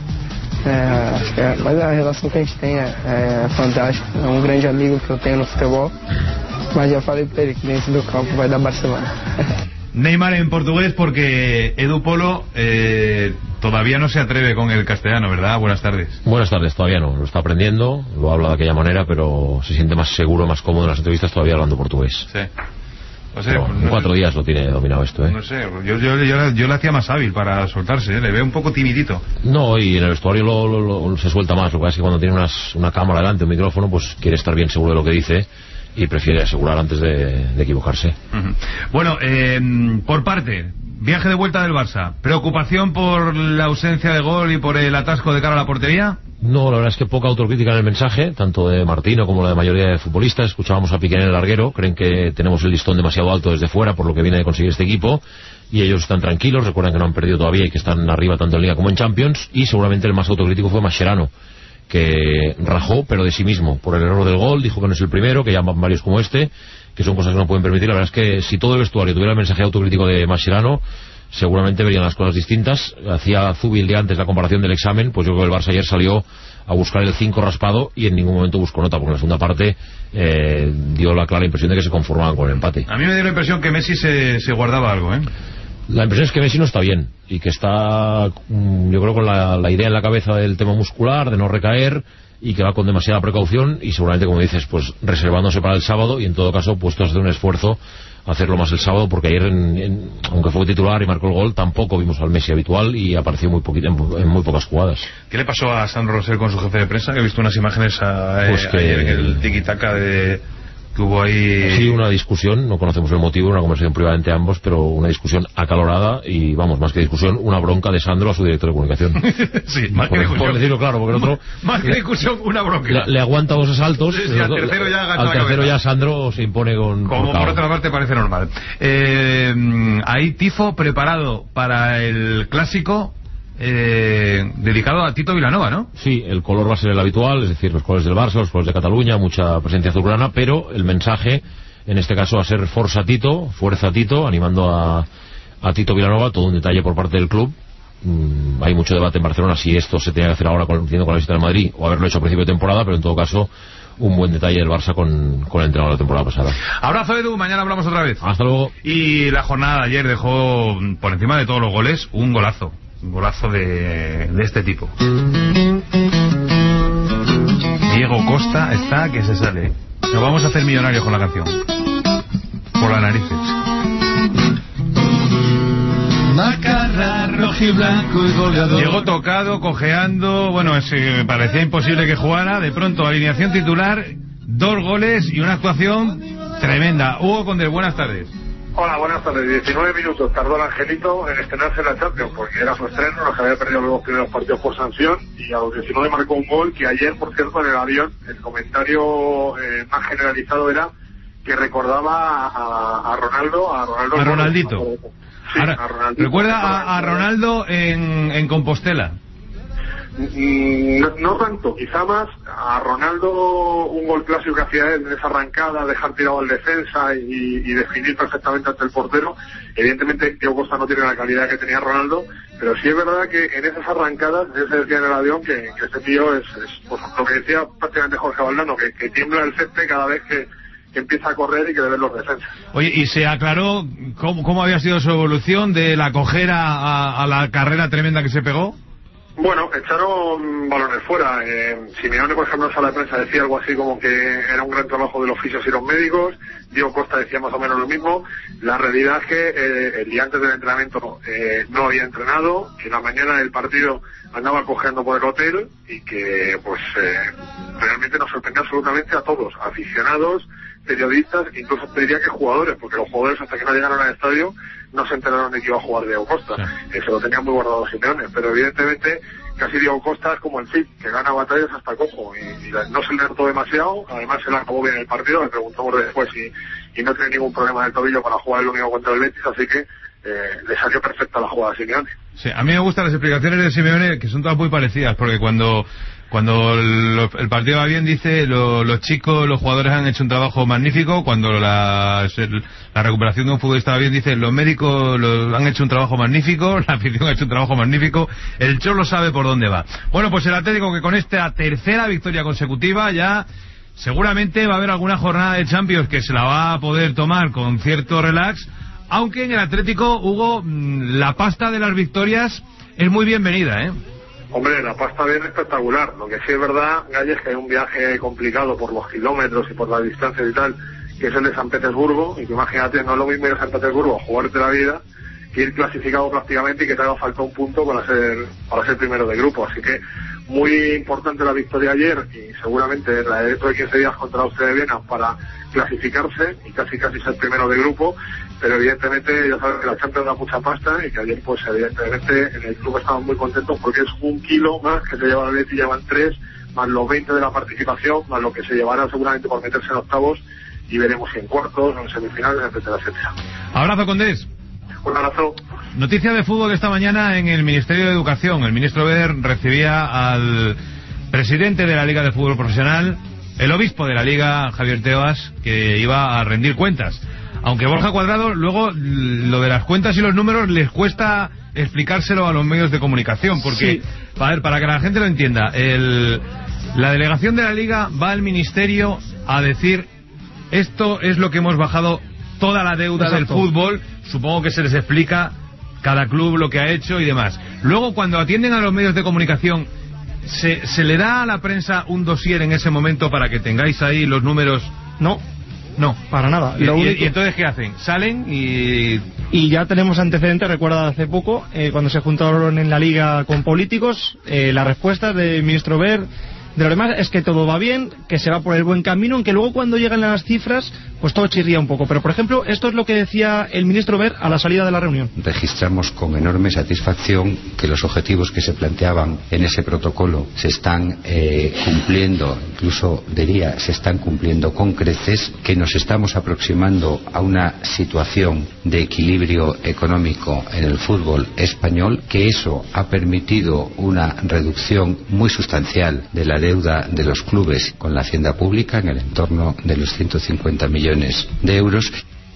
é, acho que é, mas a relação que a gente tem é, é fantástica, é um grande amigo que eu tenho no futebol, mas já falei para ele que dentro do campo vai dar Barcelona. Neymar en portugués porque Edu Polo eh, todavía no se atreve con el castellano, ¿verdad? Buenas tardes. Buenas tardes, todavía no, lo está aprendiendo, lo habla de aquella manera, pero se siente más seguro, más cómodo en las entrevistas todavía hablando portugués. Sí. O sea, Pero en cuatro sé, días lo tiene dominado esto, ¿eh? No sé, yo, yo, yo, yo le hacía más hábil para soltarse, ¿eh? Le veo un poco timidito. No, y en el vestuario lo, lo, lo, se suelta más. Lo que pasa es que cuando tiene unas, una cámara delante, un micrófono, pues quiere estar bien seguro de lo que dice y prefiere asegurar antes de, de equivocarse. Uh-huh. Bueno, eh, por parte, viaje de vuelta del Barça. ¿Preocupación por la ausencia de gol y por el atasco de cara a la portería? No, la verdad es que poca autocrítica en el mensaje, tanto de Martino como la de mayoría de futbolistas. Escuchábamos a Piqué en el larguero, creen que tenemos el listón demasiado alto desde fuera por lo que viene de conseguir este equipo, y ellos están tranquilos, recuerdan que no han perdido todavía y que están arriba tanto en Liga como en Champions, y seguramente el más autocrítico fue Mascherano, que rajó, pero de sí mismo, por el error del gol, dijo que no es el primero, que ya van varios como este, que son cosas que no pueden permitir. La verdad es que si todo el vestuario tuviera el mensaje autocrítico de Mascherano, seguramente verían las cosas distintas. Hacía Zubil de antes la comparación del examen, pues yo creo que el Barça ayer salió a buscar el cinco raspado y en ningún momento buscó nota, porque en la segunda parte eh, dio la clara impresión de que se conformaban con el empate. A mí me dio la impresión que Messi se, se guardaba algo, ¿eh? La impresión es que Messi no está bien y que está, yo creo, con la, la idea en la cabeza del tema muscular, de no recaer, y que va con demasiada precaución y seguramente, como dices, pues reservándose para el sábado y en todo caso puestos a hacer un esfuerzo a hacerlo más el sábado, porque ayer, en, en, aunque fue titular y marcó el gol, tampoco vimos al Messi habitual y apareció muy poquito, en, en muy pocas jugadas. ¿Qué le pasó a Sandro Rosell con su jefe de prensa? Que he visto unas imágenes a, pues eh, que... ayer en el tiki-taka de... que hubo ahí... Sí, una discusión, no conocemos el motivo, una conversación privada entre ambos, pero una discusión acalorada y, vamos, más que discusión, una bronca de Sandro a su director de comunicación. Sí, más por, que discusión. Por decirlo claro, porque el otro... Más que discusión, una bronca. Le, le aguanta dos asaltos. Sí, sí, al tercero ya agacha Al la tercero cabeza. ya Sandro se impone con... Como por otra parte parece normal. Eh, hay tifo preparado para el clásico... Eh, dedicado a Tito Vilanova, ¿no? Sí, el color va a ser el habitual, es decir, los colores del Barça, los colores de Cataluña, mucha presencia azulgrana, pero el mensaje en este caso va a ser Forza Tito, Fuerza Tito, animando a, a Tito Vilanova, todo un detalle por parte del club. Mm, hay mucho debate en Barcelona si esto se tenía que hacer ahora con, con la visita del Madrid o haberlo hecho a principio de temporada, pero en todo caso un buen detalle del Barça con, con el entrenador de la temporada pasada. Abrazo, Edu, mañana hablamos otra vez. Hasta luego. Y la jornada de ayer dejó por encima de todos los goles un golazo. Un golazo de, de este tipo. Diego Costa está que se sale. Nos vamos a hacer millonarios con la canción. Por las narices. rojiblanco y goleador. Llegó tocado, cojeando, bueno, es, eh, parecía imposible que jugara. De pronto, alineación titular, dos goles y una actuación tremenda. Hugo Condés, buenas tardes. Hola, buenas tardes. diecinueve minutos tardó el Angelito en estrenarse en la Champions, porque era su estreno, los que había perdido los dos primeros partidos por sanción, y a los diecinueve marcó un gol que ayer, por cierto, en el avión, el comentario eh, más generalizado era que recordaba a, a Ronaldo, a Ronaldo. A Ronaldito. Sí, Ahora, a Ronaldito. ¿recuerda a, a Ronaldo en, en Compostela? No, no tanto, quizá más a Ronaldo, un gol clásico que hacía él en esa arrancada, dejar tirado al defensa y, y definir perfectamente ante el portero. Evidentemente Diego Costa no tiene la calidad que tenía Ronaldo, pero sí es verdad que en esas arrancadas, él se decía en el avión que, que este tío es, es pues, lo que decía prácticamente Jorge Valdano, que, que tiembla el césped cada vez que, que empieza a correr y que deben los defensas. Oye, ¿y se aclaró cómo, cómo había sido su evolución de la cojera a, a la carrera tremenda que se pegó? Bueno, echaron balones fuera. Eh, Simeone, por ejemplo, en sala de prensa decía algo así como que era un gran trabajo de los fisios y los médicos. Diego Costa decía más o menos lo mismo. La realidad es que eh, el día antes del entrenamiento eh, no había entrenado, que la mañana del partido andaba cojeando por el hotel y que pues eh, realmente nos sorprendió absolutamente a todos, aficionados, periodistas, incluso te diría que jugadores, porque los jugadores hasta que no llegaron al estadio no se enteraron de que iba a jugar Diego Costa. Sí. Eso lo tenían muy guardado Simeone, pero evidentemente casi Diego Costa es como el Cid, que gana batallas hasta cojo, y, y no se le notó demasiado. Además se le acabó bien el partido, le preguntamos después y, y no tiene ningún problema del tobillo para jugar el domingo contra el Betis, así que eh, le salió perfecta la jugada a Simeone. Sí, a mí me gustan las explicaciones de Simeone, que son todas muy parecidas, porque cuando cuando lo, el partido va bien, dice, lo, los chicos, los jugadores han hecho un trabajo magnífico. Cuando la, la recuperación de un futbolista va bien, dice, los médicos lo, han hecho un trabajo magnífico, la afición ha hecho un trabajo magnífico, el Cholo sabe por dónde va. Bueno, pues el Atlético, que con esta tercera victoria consecutiva ya seguramente va a haber alguna jornada de Champions que se la va a poder tomar con cierto relax, aunque en el Atlético, Hugo, la pasta de las victorias es muy bienvenida, ¿eh? Hombre, la pasta viene espectacular. Lo que sí es verdad, Galles, que hay un viaje complicado por los kilómetros y por las distancias y tal, que es el de San Petersburgo, y que imagínate, no es lo mismo ir a San Petersburgo a jugarte la vida que ir clasificado prácticamente y que te haga falta un punto para ser para ser primero de grupo. Así que muy importante la victoria ayer, y seguramente la de dentro de quince días contra Austria de Viena para clasificarse y casi casi ser primero de grupo. Pero evidentemente ya sabes que la Champions da mucha pasta y que ayer pues evidentemente en el club estaban muy contentos porque es un kilo más que se lleva el Betis, llevan tres, más los veinte de la participación, más lo que se llevará seguramente por meterse en octavos, y veremos si en cuartos o en semifinales, etcétera, etcétera. Abrazo, Condés. Un abrazo. Noticia de fútbol esta mañana en el Ministerio de Educación. El ministro Ver recibía al presidente de la Liga de Fútbol Profesional, el obispo de la Liga, Javier Tebas, que iba a rendir cuentas. Aunque Borja Cuadrado, luego lo de las cuentas y los números les cuesta explicárselo a los medios de comunicación, porque, sí. a ver, para que la gente lo entienda, el, la delegación de la Liga va al Ministerio a decir, esto es lo que hemos bajado toda la deuda Exacto. del fútbol, supongo que se les explica cada club lo que ha hecho y demás. Luego, cuando atienden a los medios de comunicación, ¿se, se le da a la prensa un dossier en ese momento para que tengáis ahí los números? No. No, para nada. ¿Y, Lo único... ¿Y entonces qué hacen? ¿Salen y...? Y ya tenemos antecedentes, recuerda hace poco, eh, cuando se juntaron en la Liga con políticos, eh, la respuesta del ministro Ver, de lo demás es que todo va bien, que se va por el buen camino, aunque luego cuando llegan las cifras, pues todo chirría un poco. Pero, por ejemplo, esto es lo que decía el ministro Ver a la salida de la reunión. Registramos con enorme satisfacción que los objetivos que se planteaban en ese protocolo se están eh, cumpliendo, incluso diría, se están cumpliendo con creces, que nos estamos aproximando a una situación de equilibrio económico en el fútbol español, que eso ha permitido una reducción muy sustancial de la deuda de los clubes con la hacienda pública en el entorno de los ciento cincuenta millones de euros.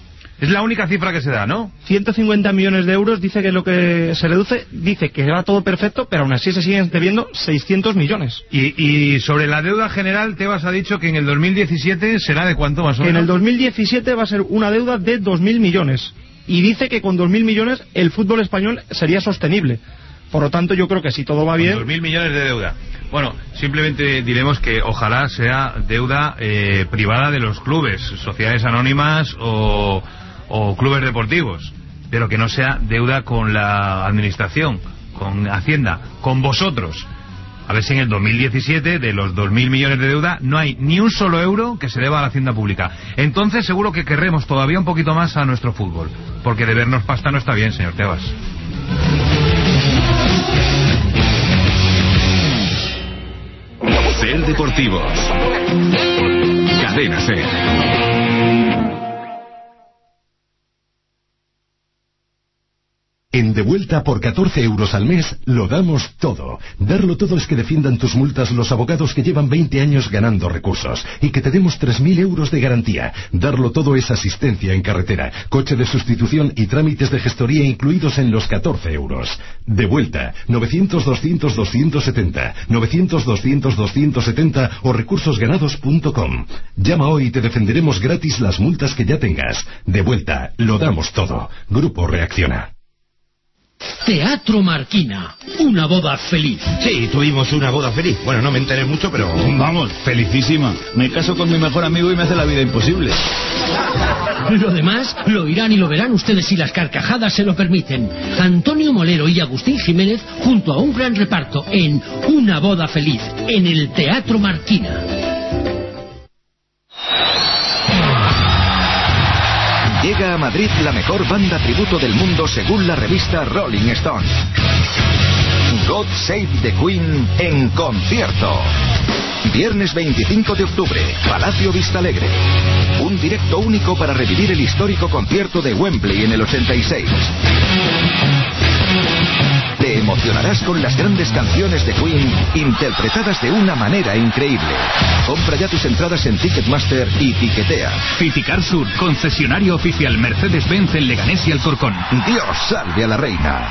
Es la única cifra que se da, ¿no? ciento cincuenta millones de euros, dice que es lo que se reduce, dice que va todo perfecto, pero aún así se siguen debiendo seiscientos millones. Y, y sobre la deuda general, Tebas ha dicho que en el dos mil diecisiete será de cuánto más o menos. En el dos mil diecisiete va a ser una deuda de dos mil millones. Y dice que con dos mil millones el fútbol español sería sostenible. Por lo tanto, yo creo que si todo va bien... dos mil millones de deuda. Bueno, simplemente diremos que ojalá sea deuda eh, privada de los clubes, sociedades anónimas o, o clubes deportivos. pero que no sea deuda con la administración, con Hacienda, con vosotros. A ver si en el dos mil diecisiete, de los dos mil millones de deuda, no hay ni un solo euro que se deba a la hacienda pública. Entonces seguro que querremos todavía un poquito más a nuestro fútbol, porque debernos pasta no está bien, señor Tebas. Ser Deportivos. Cadena Ser. En De Vuelta por catorce euros al mes lo damos todo. Darlo todo es que defiendan tus multas los abogados que llevan veinte años ganando recursos y que te demos tres mil euros de garantía. Darlo todo es asistencia en carretera, coche de sustitución y trámites de gestoría incluidos en los catorce euros. De Vuelta, novecientos doscientos doscientos setenta, novecientos doscientos doscientos setenta o recursos ganados punto com. Llama hoy y te defenderemos gratis las multas que ya tengas. De Vuelta, lo damos todo. Grupo Reacciona. Teatro Marquina, una boda feliz. Sí, tuvimos una boda feliz. Bueno, no me enteré mucho, pero vamos, felicísima. Me caso con mi mejor amigo y me hace la vida imposible. Lo demás lo irán y lo verán ustedes si las carcajadas se lo permiten. Antonio Molero y Agustín Jiménez junto a un gran reparto en Una boda feliz, en el Teatro Marquina. Llega a Madrid la mejor banda tributo del mundo según la revista Rolling Stone. God Save the Queen en concierto. Viernes veinticinco de octubre, Palacio Vistalegre. Un directo único para revivir el histórico concierto de Wembley en el ochenta y seis. Te emocionarás con las grandes canciones de Queen interpretadas de una manera increíble. Compra ya tus entradas en Ticketmaster y tiquetea. Citicar Sur, concesionario oficial Mercedes-Benz en Leganés y Alcorcón. Dios salve a la reina.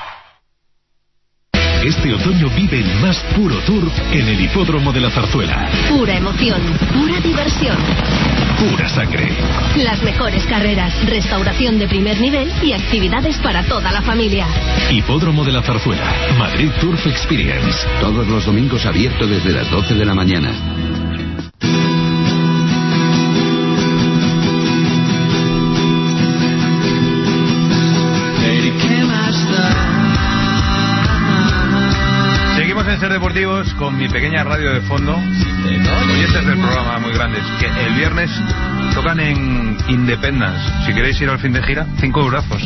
Este otoño vive el más puro tour en el Hipódromo de la Zarzuela. Pura emoción, pura diversión. Pura sangre. Las mejores carreras, restauración de primer nivel y actividades para toda la familia. Hipódromo de la Zarzuela, Madrid Turf Experience. Todos los domingos abierto desde las doce de la mañana. En Ser Deportivos con mi pequeña radio de fondo, oyentes del programa muy grandes, que el viernes tocan en Independence. Si queréis ir al fin de gira, cinco eurazos.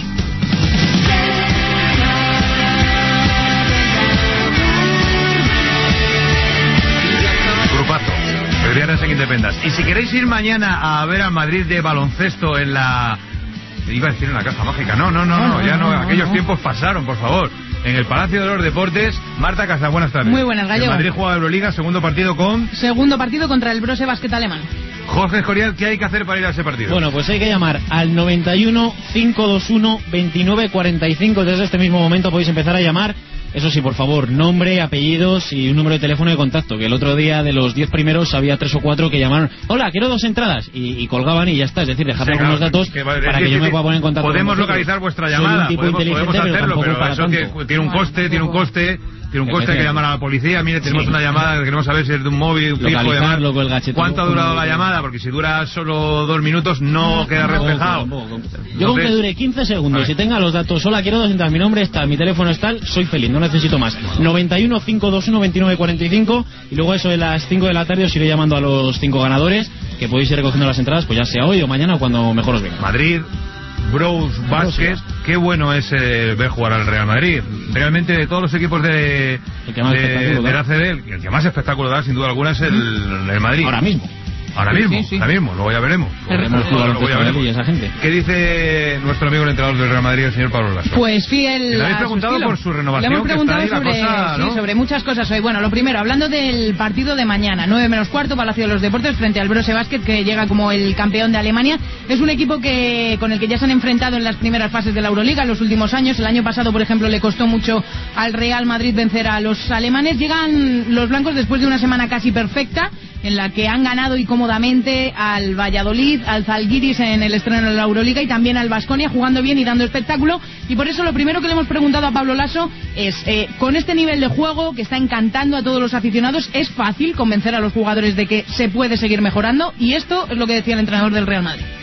Grupazo, el viernes en Independence. Y si queréis ir mañana a ver al Madrid de baloncesto en la... iba a decir en la Caja Mágica, no, no, no, no, no ya no, no aquellos no. tiempos pasaron, por favor. En el Palacio de los Deportes, Marta Casas, buenas tardes. Muy buenas, Gallego. El Madrid juega Euroliga, segundo partido con... Segundo partido contra el Brose Basket alemán. Jorge Escorial, ¿qué hay que hacer para ir a ese partido? Bueno, pues hay que llamar al noventa y uno, cinco dos uno, veintinueve cuarenta y cinco. Desde este mismo momento podéis empezar a llamar. Eso sí, por favor, nombre, apellidos y un número de teléfono de contacto. Que el otro día de los diez primeros había tres o cuatro que llamaron. Hola, quiero dos entradas. Y, y colgaban y ya está. Es decir, dejadme algunos sí, claro, datos que, para que, que yo me pueda poner en contacto. Podemos con localizar vuestra llamada. Podemos, podemos hacerlo, pero, pero eso que tiene un coste, tiene un coste... Tiene un coste que llamar a la policía. Mire, tenemos sí. una llamada que queremos saber si es de un móvil, un fijo, llamar. ¿Cuánto ha durado la llamada? Porque si dura solo dos minutos no queda reflejado. Yo con que dure quince segundos, si tenga los datos, hola, quiero dos entradas, mi nombre está, mi teléfono es tal, soy feliz, no necesito más. noventa y uno, cinco dos uno, veintinueve cuarenta y cinco y luego eso de las cinco de la tarde os iré llamando a los cinco ganadores, que podéis ir recogiendo las entradas, pues ya sea hoy o mañana o cuando mejor os venga. Madrid Bros Basket, qué bueno es eh, ver jugar al Real Madrid. Realmente de todos los equipos de, de, de la A C B, el, el que más espectáculo da sin duda alguna es el, el Madrid. Ahora mismo. Ahora mismo, sí, sí. ahora mismo, luego ya veremos. Veremos lo, lo, lo ya veremos. Esa gente. ¿Qué dice nuestro amigo el entrenador del Real Madrid, el señor Pablo Lasso? Pues fiel. Le habéis preguntado por su renovación. Le hemos preguntado que está ahí sobre, la cosa, ¿no? sí, sobre muchas cosas hoy. Bueno, lo primero, hablando del partido de mañana, nueve menos cuarto, Palacio de los Deportes frente al Brose Basket, que llega como el campeón de Alemania. Es un equipo que con el que ya se han enfrentado en las primeras fases de la Euroliga en los últimos años. El año pasado, por ejemplo, le costó mucho al Real Madrid vencer a los alemanes. Llegan los blancos después de una semana casi perfecta, en la que han ganado y cómodamente al Valladolid, al Zalgiris en el estreno de la Euroliga y también al Baskonia, jugando bien y dando espectáculo. Y por eso lo primero que le hemos preguntado a Pablo Lasso es, eh, con este nivel de juego que está encantando a todos los aficionados, ¿es fácil convencer a los jugadores de que se puede seguir mejorando? Y esto es lo que decía el entrenador del Real Madrid.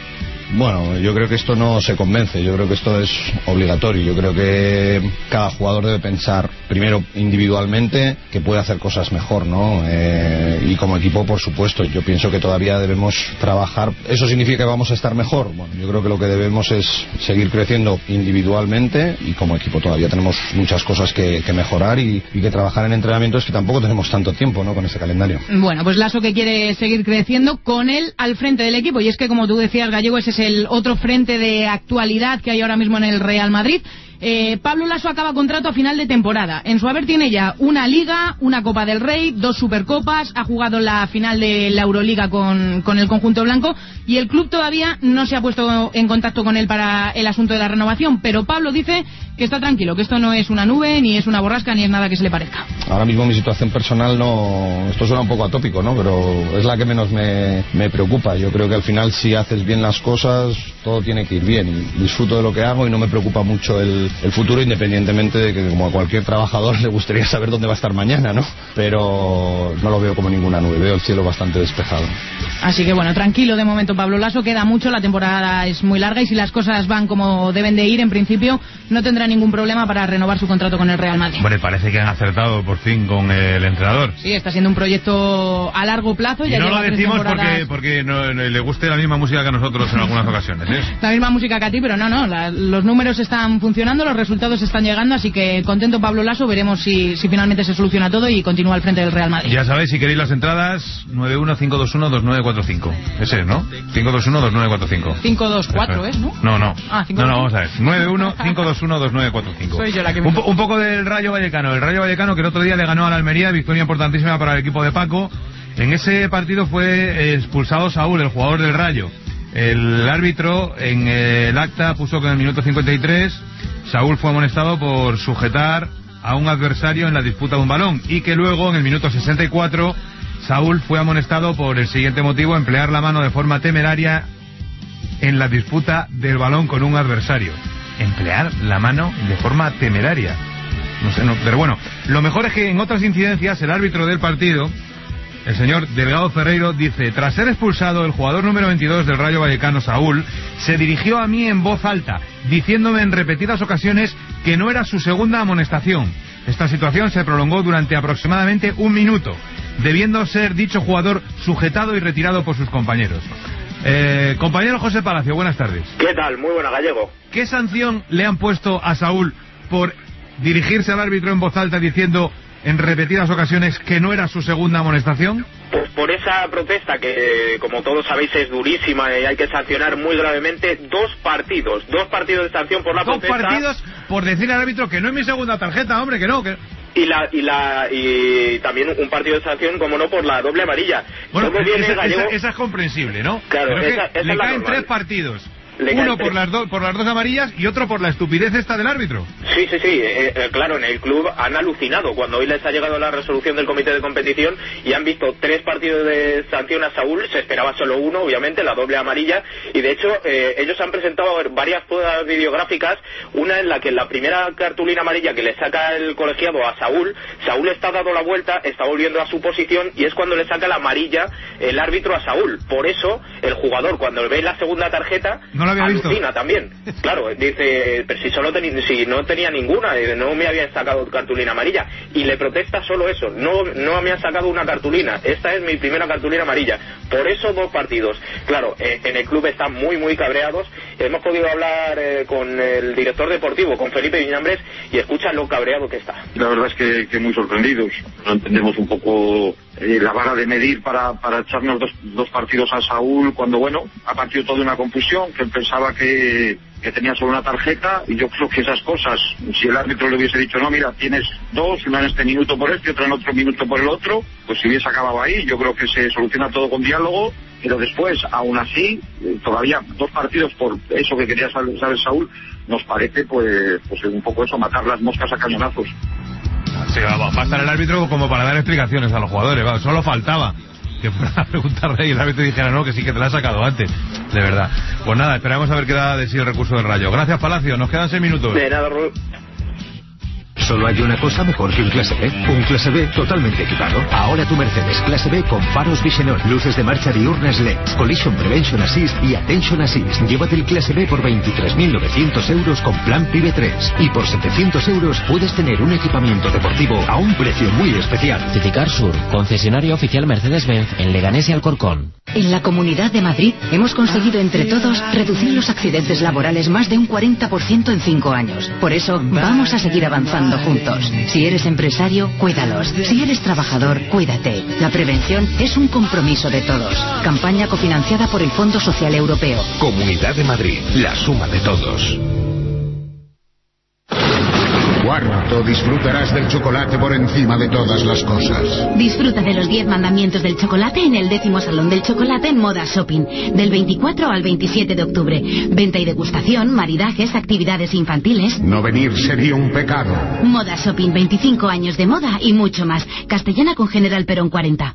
Bueno, yo creo que esto no se convence, yo creo que esto es obligatorio. Yo creo que cada jugador debe pensar primero individualmente que puede hacer cosas mejor, ¿no? Eh, y como equipo, por supuesto, yo pienso que todavía debemos trabajar. ¿Eso significa que vamos a estar mejor? Bueno, yo creo que lo que debemos es seguir creciendo individualmente, y como equipo todavía tenemos muchas cosas que, que mejorar y, y que trabajar en entrenamientos, que tampoco tenemos tanto tiempo, ¿no?, con este calendario. Bueno, pues Lasso que quiere seguir creciendo con él al frente del equipo, y es que, como tú decías, Gallego, ese es el otro frente de actualidad que hay ahora mismo en el Real Madrid. Eh, Pablo Lasso acaba contrato a final de temporada. En su haber tiene ya una Liga, una Copa del Rey, dos Supercopas, ha jugado la final de la Euroliga con, con el conjunto blanco, y el club todavía no se ha puesto en contacto con él para el asunto de la renovación, pero Pablo dice que está tranquilo, que esto no es una nube, ni es una borrasca, ni es nada que se le parezca. Ahora mismo mi situación personal no... Esto suena un poco atópico, ¿no?, pero es la que menos me, me preocupa. Yo creo que al final, si haces bien las cosas, todo tiene que ir bien, y disfruto de lo que hago y no me preocupa mucho el, el futuro, independientemente de que, como a cualquier trabajador, le gustaría saber dónde va a estar mañana, ¿no? Pero no lo veo como ninguna nube, veo el cielo bastante despejado. Así que bueno, tranquilo de momento Pablo Lasso, queda mucho, la temporada es muy larga, y si las cosas van como deben de ir, en principio no tendrá ningún problema para renovar su contrato con el Real Madrid. Bueno, parece que han acertado por fin con el entrenador. Sí, está siendo un proyecto a largo plazo. Y ya no lo decimos temporadas... porque, porque no, no, le guste la misma música que a nosotros en algunas ocasiones, ¿eh? La misma música que a ti, pero no, no, la, los números están funcionando, los resultados están llegando, así que contento Pablo Lasso, veremos si, si finalmente se soluciona todo y continúa al frente del Real Madrid. Ya sabéis, si queréis las entradas, nueve uno cinco dos uno dos nueve cuatro cinco. Ese es, ¿no? cinco dos uno dos nueve cuatro cinco. cinco dos cuatro, ¿es, no? No, no. Ah, no, no, vamos a ver. nueve uno cinco dos uno dos nueve cuatro cinco. Soy yo la que me... un, un poco del Rayo Vallecano. El Rayo Vallecano, que el otro día le ganó a la Almería, victoria importantísima para el equipo de Paco. En ese partido fue expulsado Saúl, el jugador del Rayo. El árbitro en el acta puso que en el minuto cincuenta y tres Saúl fue amonestado por sujetar a un adversario en la disputa de un balón, y que luego en el minuto sesenta y cuatro Saúl fue amonestado por el siguiente motivo: emplear la mano de forma temeraria en la disputa del balón con un adversario. Emplear la mano de forma temeraria. No sé, no, pero bueno, lo mejor es que en otras incidencias el árbitro del partido, el señor Delgado Ferreiro, dice: tras ser expulsado, el jugador número veintidós del Rayo Vallecano, Saúl, se dirigió a mí en voz alta, diciéndome en repetidas ocasiones que no era su segunda amonestación. Esta situación se prolongó durante aproximadamente un minuto, debiendo ser dicho jugador sujetado y retirado por sus compañeros. Eh, compañero José Palacio, buenas tardes. ¿Qué tal? Muy buena, Gallego. ¿Qué sanción le han puesto a Saúl por dirigirse al árbitro en voz alta diciendo en repetidas ocasiones que no era su segunda amonestación? Pues por esa protesta que, como todos sabéis, es durísima y hay que sancionar muy gravemente, dos partidos, dos partidos de sanción por la dos protesta. Dos partidos por decir al árbitro que no es mi segunda tarjeta, hombre, que no, que... Y la y la y también un partido de sanción, como no, por la doble amarilla. Bueno, viene, esa, Gallego... esa, esa es comprensible, ¿no? Claro, pero esa, que esa le es la caen normal. tres partidos. Le Uno caen por tres. las, do, por las dos amarillas y otro por la estupidez esta del árbitro. Sí, sí, sí. Eh, eh, claro, en el club han alucinado cuando hoy les ha llegado la resolución del comité de competición y han visto tres partidos de sanción a Saúl. Se esperaba solo uno, obviamente, la doble amarilla. Y de hecho, eh, ellos han presentado varias pruebas videográficas. Una en la que en la primera cartulina amarilla que le saca el colegiado a Saúl, Saúl está dando la vuelta, está volviendo a su posición y es cuando le saca la amarilla el árbitro a Saúl. Por eso, el jugador, cuando ve la segunda tarjeta, no lo había alucina visto. También. Claro, dice, pero si solo teni si no tenía ninguna, no me habían sacado cartulina amarilla, y le protesta solo eso, no no me han sacado una cartulina, esta es mi primera cartulina amarilla, por eso dos partidos. Claro, eh, en el club están muy muy cabreados. Hemos podido hablar eh, con el director deportivo, con Felipe Viñambres, y escucha lo cabreado que está. La verdad es que, que muy sorprendidos, no entendemos un poco eh, la vara de medir para, para echarnos dos, dos partidos a Saúl, cuando bueno, ha partido toda una confusión, que él pensaba que, que tenía solo una tarjeta, y yo creo que esas cosas, si el árbitro le hubiese dicho, no, mira, tienes dos, una en este minuto por este, otra en otro minuto por el otro, pues si hubiese acabado ahí. Yo creo que se soluciona todo con diálogo, pero después, aún así, todavía dos partidos por eso que quería saber, saber Saúl, nos parece pues, pues un poco eso, matar las moscas a cañonazos. Sí, va, va a estar el árbitro como para dar explicaciones a los jugadores, va, solo faltaba que fuera a preguntarle y el árbitro dijera no, que sí, que te la ha sacado antes, de verdad. Pues nada, esperamos a ver qué da de sí el recurso del Rayo. Gracias, Palacio, nos quedan seis minutos. De nada, Rubén. Solo hay una cosa mejor que un Clase B. Un Clase B totalmente equipado. Ahora tu Mercedes Clase B con faros Vision, luces de marcha diurnas L E D, Collision Prevention Assist y Attention Assist. Llévate el Clase B por veintitrés mil novecientos euros con plan PIBE tres. Y por setecientos euros puedes tener un equipamiento deportivo a un precio muy especial. Citicar Sur, concesionario oficial Mercedes-Benz en Leganés y Alcorcón. En la Comunidad de Madrid hemos conseguido entre todos reducir los accidentes laborales más de un cuarenta por ciento en cinco años. Por eso vamos a seguir avanzando juntos. Si eres empresario, cuídalos. Si eres trabajador, cuídate. La prevención es un compromiso de todos. Campaña cofinanciada por el Fondo Social Europeo. Comunidad de Madrid, la suma de todos. Cuarto, disfrutarás del chocolate por encima de todas las cosas. Disfruta de los diez mandamientos del chocolate en el décimo Salón del Chocolate en Moda Shopping, del veinticuatro al veintisiete de octubre. Venta y degustación, maridajes, actividades infantiles. No venir sería un pecado. Moda Shopping, veinticinco años de moda y mucho más. Castellana con General Perón cuarenta.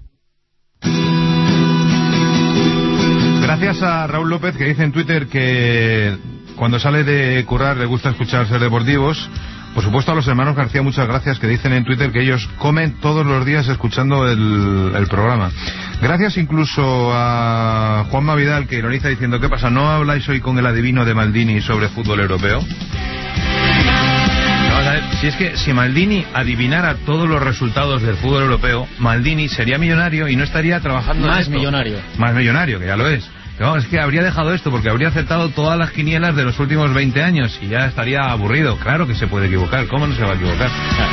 Gracias a Raúl López, que dice en Twitter que cuando sale de currar le gusta escuchar Ser Deportivos. Por supuesto, a los hermanos García, muchas gracias, que dicen en Twitter que ellos comen todos los días escuchando el, el programa. Gracias incluso a Juanma Vidal, que ironiza diciendo: ¿qué pasa? ¿No habláis hoy con el adivino de Maldini sobre fútbol europeo? Vamos a ver, si es que si Maldini adivinara todos los resultados del fútbol europeo, Maldini sería millonario y no estaría trabajando Más en esto. millonario. Más millonario, que ya lo es. Pero vamos, es que habría dejado esto porque habría aceptado todas las quinielas de los últimos veinte años y ya estaría aburrido. Claro que se puede equivocar, ¿cómo no se va a equivocar?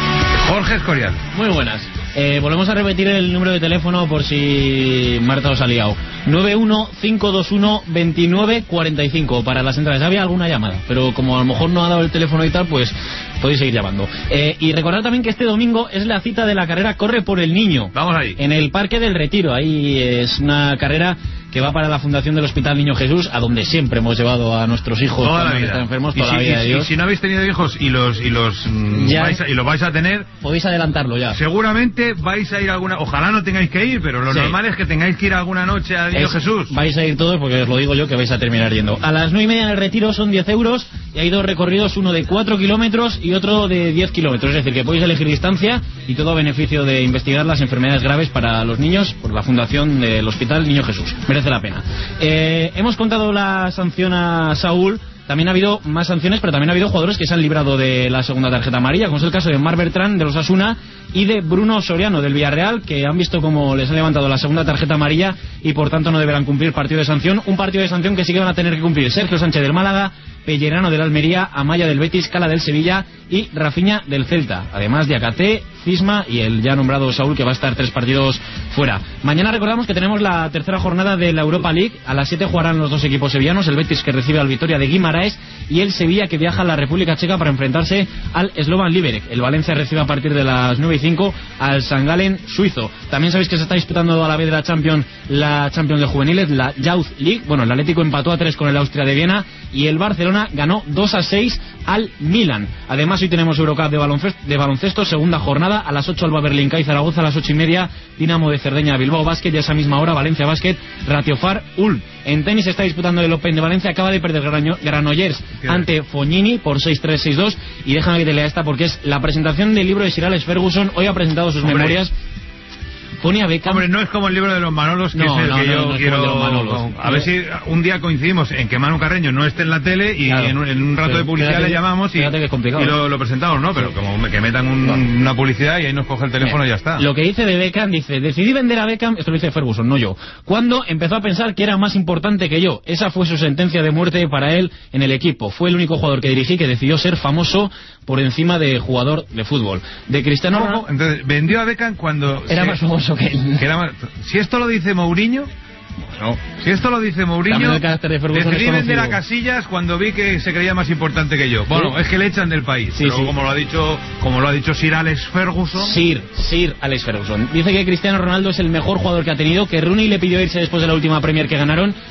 Jorge Escorial. Muy buenas. Eh, volvemos a repetir el número de teléfono por si Marta os ha liado. nueve uno cinco dos uno dos nueve cuatro cinco para las entradas. Había alguna llamada, pero como a lo mejor no ha dado el teléfono y tal, pues podéis seguir llamando. Eh, y recordad también que este domingo es la cita de la carrera Corre por el Niño. Vamos ahí. En el Parque del Retiro. Ahí es una carrera que va para la Fundación del Hospital Niño Jesús, a donde siempre hemos llevado a nuestros hijos toda cuando la vida. están enfermos, y toda si, la vida y, de Dios. Y si no habéis tenido hijos y los y los mm, Ya. vais a, y los vais a tener, podéis adelantarlo ya. Seguramente vais a ir alguna, ojalá no tengáis que ir, pero lo Sí. normal es que tengáis que ir alguna noche a Niño Es- Jesús. Vais a ir todos porque os lo digo yo que vais a terminar yendo. A las nueve y media en el Retiro son diez euros y hay dos recorridos, uno de cuatro kilómetros y otro de diez kilómetros. Es decir, que podéis elegir distancia y todo a beneficio de investigar las enfermedades graves para los niños por la Fundación del Hospital Niño Jesús. Merece la pena. Eh, hemos contado la sanción a Saúl. También ha habido más sanciones, pero también ha habido jugadores que se han librado de la segunda tarjeta amarilla, como es el caso de Marc Bertrand, de los Osasuna, y de Bruno Soriano, del Villarreal, que han visto cómo les han levantado la segunda tarjeta amarilla y por tanto no deberán cumplir partido de sanción. Un partido de sanción que sí que van a tener que cumplir Sergio Sánchez del Málaga, Pellerano del Almería, Amaya del Betis, Cala del Sevilla y Rafinha del Celta. Además de Acaté, Cisma y el ya nombrado Saúl, que va a estar tres partidos fuera. Mañana recordamos que tenemos la tercera jornada de la Europa League. A las siete jugarán los dos equipos sevillanos, el Betis, que recibe al Vitoria de Guimaraes, y el Sevilla, que viaja a la República Checa para enfrentarse al Slovan Liberec. El Valencia recibe a partir de las nueve y cinco al San Galen suizo. También sabéis que se está disputando a la vez de la Champions, la Champions de juveniles, la Youth League. Bueno, el Atlético empató a tres con el Austria de Viena y el Barcelona ganó dos a seis al Milan. Además, hoy tenemos Eurocup de baloncesto, de baloncesto, segunda jornada. A las ocho Alba Berlín K y Zaragoza, a las ocho y media Dinamo de Cerdeña Bilbao Basket, y a esa misma hora Valencia Basket Ratiofar Ulm. En tenis se está disputando el Open de Valencia. Acaba de perder Grano- Granollers ante Fognini por seis tres seis dos. Y déjame que te lea esta porque es la presentación del libro de Sir Alex Ferguson. Hoy ha presentado sus Hombre. memorias. Pone a Beckham. Hombre, no es como el libro de los Manolos, que No, es el no, que no, yo no es como quiero... el de los Manolos. A ver si un día coincidimos en que Manu Carreño no esté en la tele y Claro. en, un, en un rato Pero de publicidad fíjate- le llamamos y, fíjate que es complicado. y lo, lo presentamos, ¿no? Pero como me- que metan un- una publicidad y ahí nos coge el teléfono y ya está. Lo que dice de Beckham, dice: decidí vender a Beckham, esto lo dice Ferguson, no yo, cuando empezó a pensar que era más importante que yo. Esa fue su sentencia de muerte para él en el equipo. Fue el único jugador que dirigí que decidió ser famoso por encima de jugador de fútbol. De Cristiano ¿Cómo? Ronaldo... Entonces, vendió a Beckham cuando... Era más famoso que él. que era más- si esto lo dice Mourinho... No. Si esto lo dice Mourinho, También el carácter de Ferguson decidí es vender a conocido. Casillas cuando vi que se creía más importante que yo. Bueno, Sí. es que le echan del país. Sí, pero sí. como lo ha dicho, como lo ha dicho Sir Alex Ferguson. Sir, Sir Alex Ferguson. Dice que Cristiano Ronaldo es el mejor jugador que ha tenido, que Rooney le pidió irse después de la última Premier que ganaron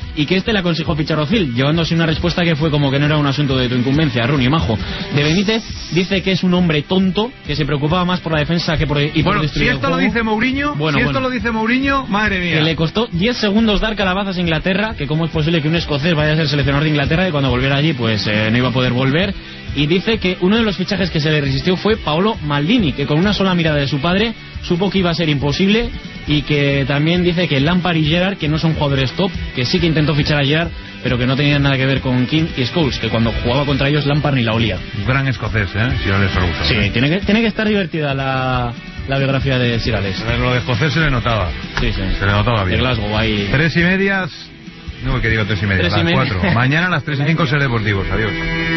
y que este le aconsejó fichar a Ozil, llevándose una respuesta que fue como que no era un asunto de tu incumbencia, Rooney, majo. De Benítez dice que es un hombre tonto, que se preocupaba más por la defensa que por, y por bueno, destruir si esto el lo juego. dice Mourinho, bueno, si bueno. esto lo dice Mourinho, madre mía. Que le costó diez segundos dar calabazas a Inglaterra, que cómo es posible que un escocés vaya a ser seleccionador de Inglaterra y cuando volviera allí pues eh, no iba a poder volver. Y dice que uno de los fichajes que se le resistió fue Paolo Maldini, que con una sola mirada de su padre supo que iba a ser imposible, y que también dice que Lampard y Gerrard, que no son jugadores top, que sí que intentó fichar a Gerrard, pero que no tenían nada que ver con King y Scholes, que cuando jugaba contra ellos Lampard ni la olía. Gran escocés, ¿eh? Si no les gusta. Sí, ¿eh? tiene, que, tiene que estar divertida la, la biografía de Sir Alex. Lo de escocés se le notaba. Sí, sí. Se le notaba bien. De Glasgow, ahí. Tres y medias... No, que digo tres y media, tres las y media. cuatro. Mañana a las tres y cinco Ser Deportivos. Adiós.